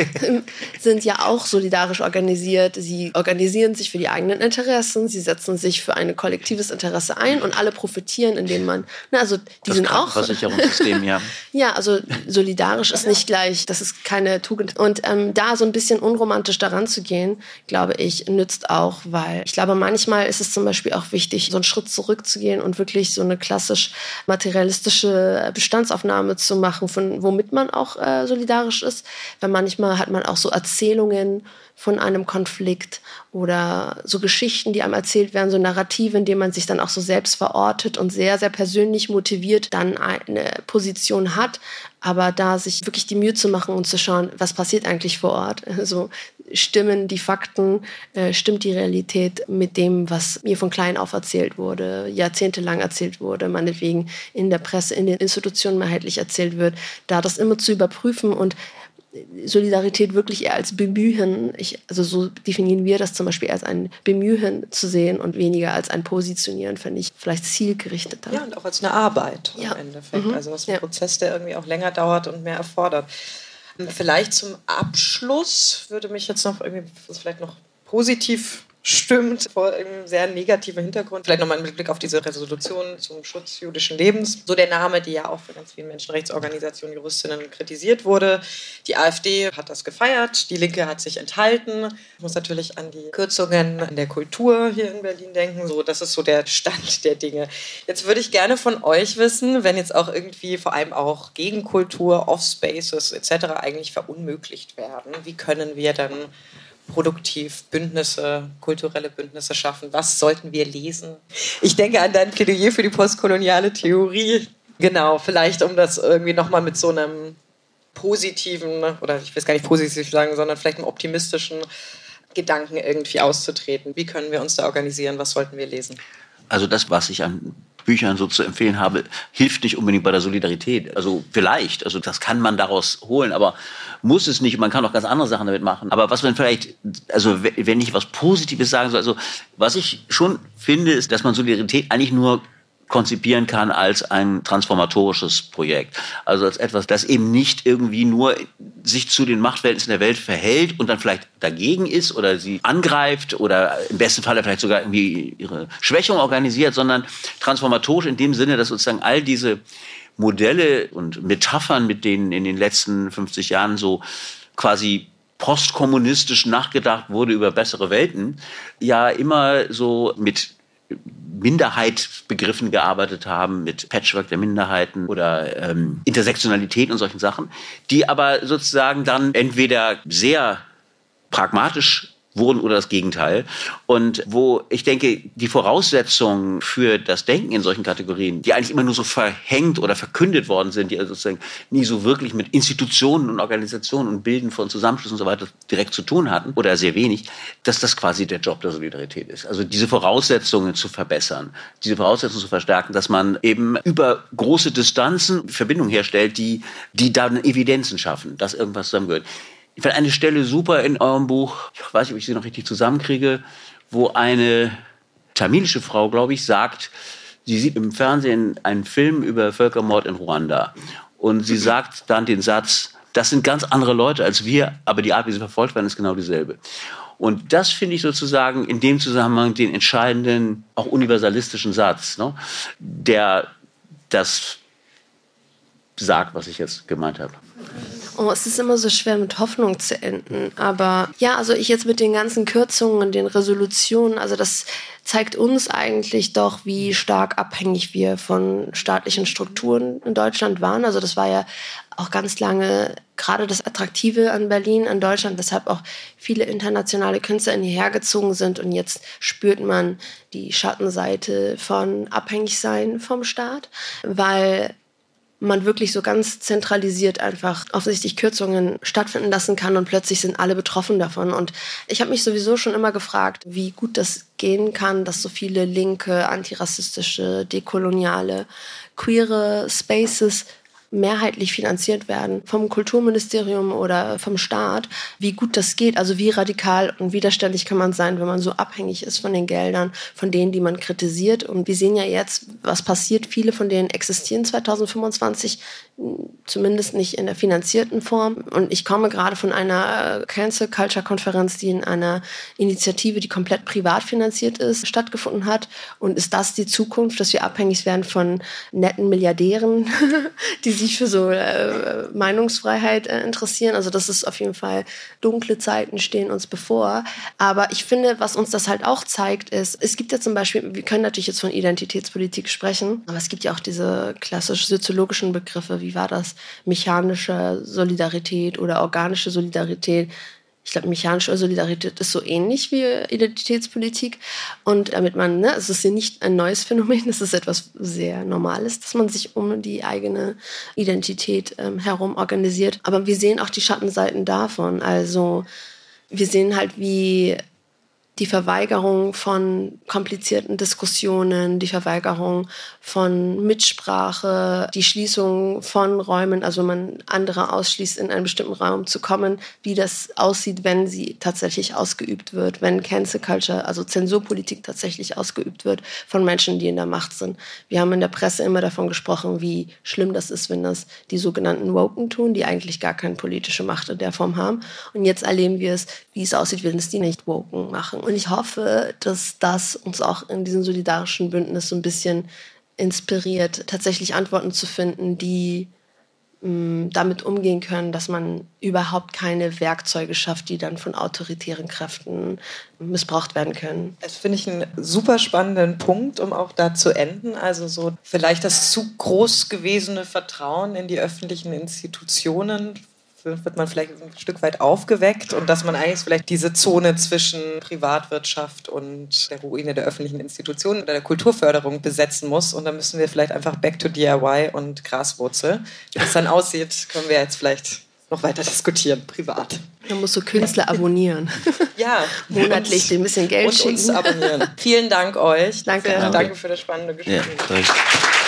sind ja auch solidarisch organisiert. Sie organisieren sich für die eigenen Interessen, sie setzen sich für ein kollektives Interesse ein und alle profitieren, indem man, na, also die das sind auch... Krankenversicherungssystem, ja. Ja, also solidarisch ist nicht gleich, das ist keine Tugend. Und ähm, da so ein bisschen unromantisch daran zu gehen, glaube ich, nützt auch, weil ich glaube, manchmal ist es zum Beispiel auch wichtig, so einen Schritt zurückzugehen und wirklich so eine klassisch materialistische Bestandsaufnahme zu machen, von womit man auch äh, solidarisch ist, weil manchmal hat man auch so Erzählungen von einem Konflikt oder so Geschichten, die einem erzählt werden, so Narrative, in denen man sich dann auch so selbst verortet und sehr, sehr persönlich motiviert dann eine Position hat, aber da sich wirklich die Mühe zu machen und zu schauen, was passiert eigentlich vor Ort. Also stimmen die Fakten, äh, stimmt die Realität mit dem, was mir von klein auf erzählt wurde, jahrzehntelang erzählt wurde, meinetwegen in der Presse, in den Institutionen mehrheitlich erzählt wird, da das immer zu überprüfen und Solidarität wirklich eher als Bemühen, ich, also so definieren wir das zum Beispiel als ein Bemühen zu sehen und weniger als ein Positionieren, finde ich vielleicht zielgerichteter. Ja, und auch als eine Arbeit ja. im Endeffekt. Mhm. Also was ein ja. Prozess, der irgendwie auch länger dauert und mehr erfordert. Vielleicht zum Abschluss würde mich jetzt noch irgendwie, was vielleicht noch positiv stimmt, vor einem sehr negativen Hintergrund. Vielleicht nochmal mit Blick auf diese Resolution zum Schutz jüdischen Lebens. So der Name, die ja auch von ganz vielen Menschenrechtsorganisationen, Juristinnen kritisiert wurde. Die AfD hat das gefeiert, die Linke hat sich enthalten. Ich muss natürlich an die Kürzungen in der Kultur hier in Berlin denken. So, das ist so der Stand der Dinge. Jetzt würde ich gerne von euch wissen, wenn jetzt auch irgendwie vor allem auch Gegenkultur, Offspaces et cetera eigentlich verunmöglicht werden, wie können wir dann produktiv Bündnisse, kulturelle Bündnisse schaffen? Was sollten wir lesen? Ich denke an dein Plädoyer für die postkoloniale Theorie. Genau, vielleicht um das irgendwie nochmal mit so einem positiven, oder ich will es gar nicht positiv sagen, sondern vielleicht einem optimistischen Gedanken irgendwie auszutreten. Wie können wir uns da organisieren? Was sollten wir lesen? Also das, was ich an Büchern so zu empfehlen habe, hilft nicht unbedingt bei der Solidarität. Also vielleicht, also das kann man daraus holen, aber muss es nicht. Man kann auch ganz andere Sachen damit machen. Aber was man vielleicht, also wenn ich was Positives sagen soll, also was ich schon finde, ist, dass man Solidarität eigentlich nur konzipieren kann als ein transformatorisches Projekt. Also als etwas, das eben nicht irgendwie nur sich zu den Machtverhältnissen der Welt verhält und dann vielleicht dagegen ist oder sie angreift oder im besten Falle vielleicht sogar irgendwie ihre Schwächung organisiert, sondern transformatorisch in dem Sinne, dass sozusagen all diese Modelle und Metaphern, mit denen in den letzten fünfzig Jahren so quasi postkommunistisch nachgedacht wurde über bessere Welten, ja immer so mit Minderheitsbegriffen gearbeitet haben, mit Patchwork der Minderheiten oder ähm, Intersektionalität und solchen Sachen, die aber sozusagen dann entweder sehr pragmatisch wurden oder das Gegenteil. Und wo ich denke, die Voraussetzungen für das Denken in solchen Kategorien, die eigentlich immer nur so verhängt oder verkündet worden sind, die also sozusagen nie so wirklich mit Institutionen und Organisationen und Bilden von Zusammenschlüssen und so weiter direkt zu tun hatten oder sehr wenig, dass das quasi der Job der Solidarität ist. Also diese Voraussetzungen zu verbessern, diese Voraussetzungen zu verstärken, dass man eben über große Distanzen Verbindungen herstellt, die, die dann Evidenzen schaffen, dass irgendwas zusammengehört. Ich fand eine Stelle super in eurem Buch, ich weiß nicht, ob ich sie noch richtig zusammenkriege, wo eine tamilische Frau, glaube ich, sagt, sie sieht im Fernsehen einen Film über Völkermord in Ruanda. Und sie sagt dann den Satz, das sind ganz andere Leute als wir, aber die Art, wie sie verfolgt werden, ist genau dieselbe. Und das finde ich sozusagen in dem Zusammenhang den entscheidenden, auch universalistischen Satz, ne, der das sagt, was ich jetzt gemeint habe. Oh, es ist immer so schwer, mit Hoffnung zu enden. Aber ja, also ich jetzt mit den ganzen Kürzungen und den Resolutionen, also das zeigt uns eigentlich doch, wie stark abhängig wir von staatlichen Strukturen in Deutschland waren. Also das war ja auch ganz lange gerade das Attraktive an Berlin, an Deutschland, weshalb auch viele internationale Künstler hierher gezogen sind. Und jetzt spürt man die Schattenseite von Abhängigsein vom Staat, weil man wirklich so ganz zentralisiert einfach offensichtlich Kürzungen stattfinden lassen kann und plötzlich sind alle betroffen davon. Und ich habe mich sowieso schon immer gefragt, wie gut das gehen kann, dass so viele linke, antirassistische, dekoloniale, queere Spaces mehrheitlich finanziert werden vom Kulturministerium oder vom Staat, wie gut das geht, also wie radikal und widerständig kann man sein, wenn man so abhängig ist von den Geldern, von denen, die man kritisiert. Und wir sehen ja jetzt, was passiert. Viele von denen existieren zwanzig fünfundzwanzig, zumindest nicht in der finanzierten Form. Und ich komme gerade von einer Cancel Culture Konferenz, die in einer Initiative, die komplett privat finanziert ist, stattgefunden hat. Und ist das die Zukunft, dass wir abhängig werden von netten Milliardären, die sich für so äh, Meinungsfreiheit äh, interessieren? Also das ist auf jeden Fall, dunkle Zeiten stehen uns bevor. Aber ich finde, was uns das halt auch zeigt, ist, es gibt ja zum Beispiel, wir können natürlich jetzt von Identitätspolitik sprechen, aber es gibt ja auch diese klassisch soziologischen Begriffe, wie war das? Mechanische Solidarität oder organische Solidarität. Ich glaube, mechanische Solidarität ist so ähnlich wie Identitätspolitik. Und damit man, ne, es ist ja nicht ein neues Phänomen, es ist etwas sehr Normales, dass man sich um die eigene Identität ähm, herum organisiert. Aber wir sehen auch die Schattenseiten davon. Also wir sehen halt, wie die Verweigerung von komplizierten Diskussionen, die Verweigerung von Mitsprache, die Schließung von Räumen, also man andere ausschließt, in einen bestimmten Raum zu kommen, wie das aussieht, wenn sie tatsächlich ausgeübt wird, wenn Cancel Culture, also Zensurpolitik tatsächlich ausgeübt wird von Menschen, die in der Macht sind. Wir haben in der Presse immer davon gesprochen, wie schlimm das ist, wenn das die sogenannten Woken tun, die eigentlich gar keine politische Macht in der Form haben. Und jetzt erleben wir es, wie es aussieht, wenn es die nicht Woken machen. Und ich hoffe, dass das uns auch in diesem solidarischen Bündnis so ein bisschen inspiriert, tatsächlich Antworten zu finden, die mh, damit umgehen können, dass man überhaupt keine Werkzeuge schafft, die dann von autoritären Kräften missbraucht werden können. Das finde ich einen super spannenden Punkt, um auch da zu enden. Also so vielleicht das zu groß gewesene Vertrauen in die öffentlichen Institutionen wird man vielleicht ein Stück weit aufgeweckt und dass man eigentlich vielleicht diese Zone zwischen Privatwirtschaft und der Ruine der öffentlichen Institutionen oder der Kulturförderung besetzen muss. Und dann müssen wir vielleicht einfach back to D I Y und Graswurzel. Wie das dann aussieht, können wir jetzt vielleicht noch weiter diskutieren, privat. Man muss so Künstler abonnieren. Ja. Monatlich uns, ein bisschen Geld und schicken. uns abonnieren. Vielen Dank euch. Danke. Danke für das spannende Gespräch. Ja,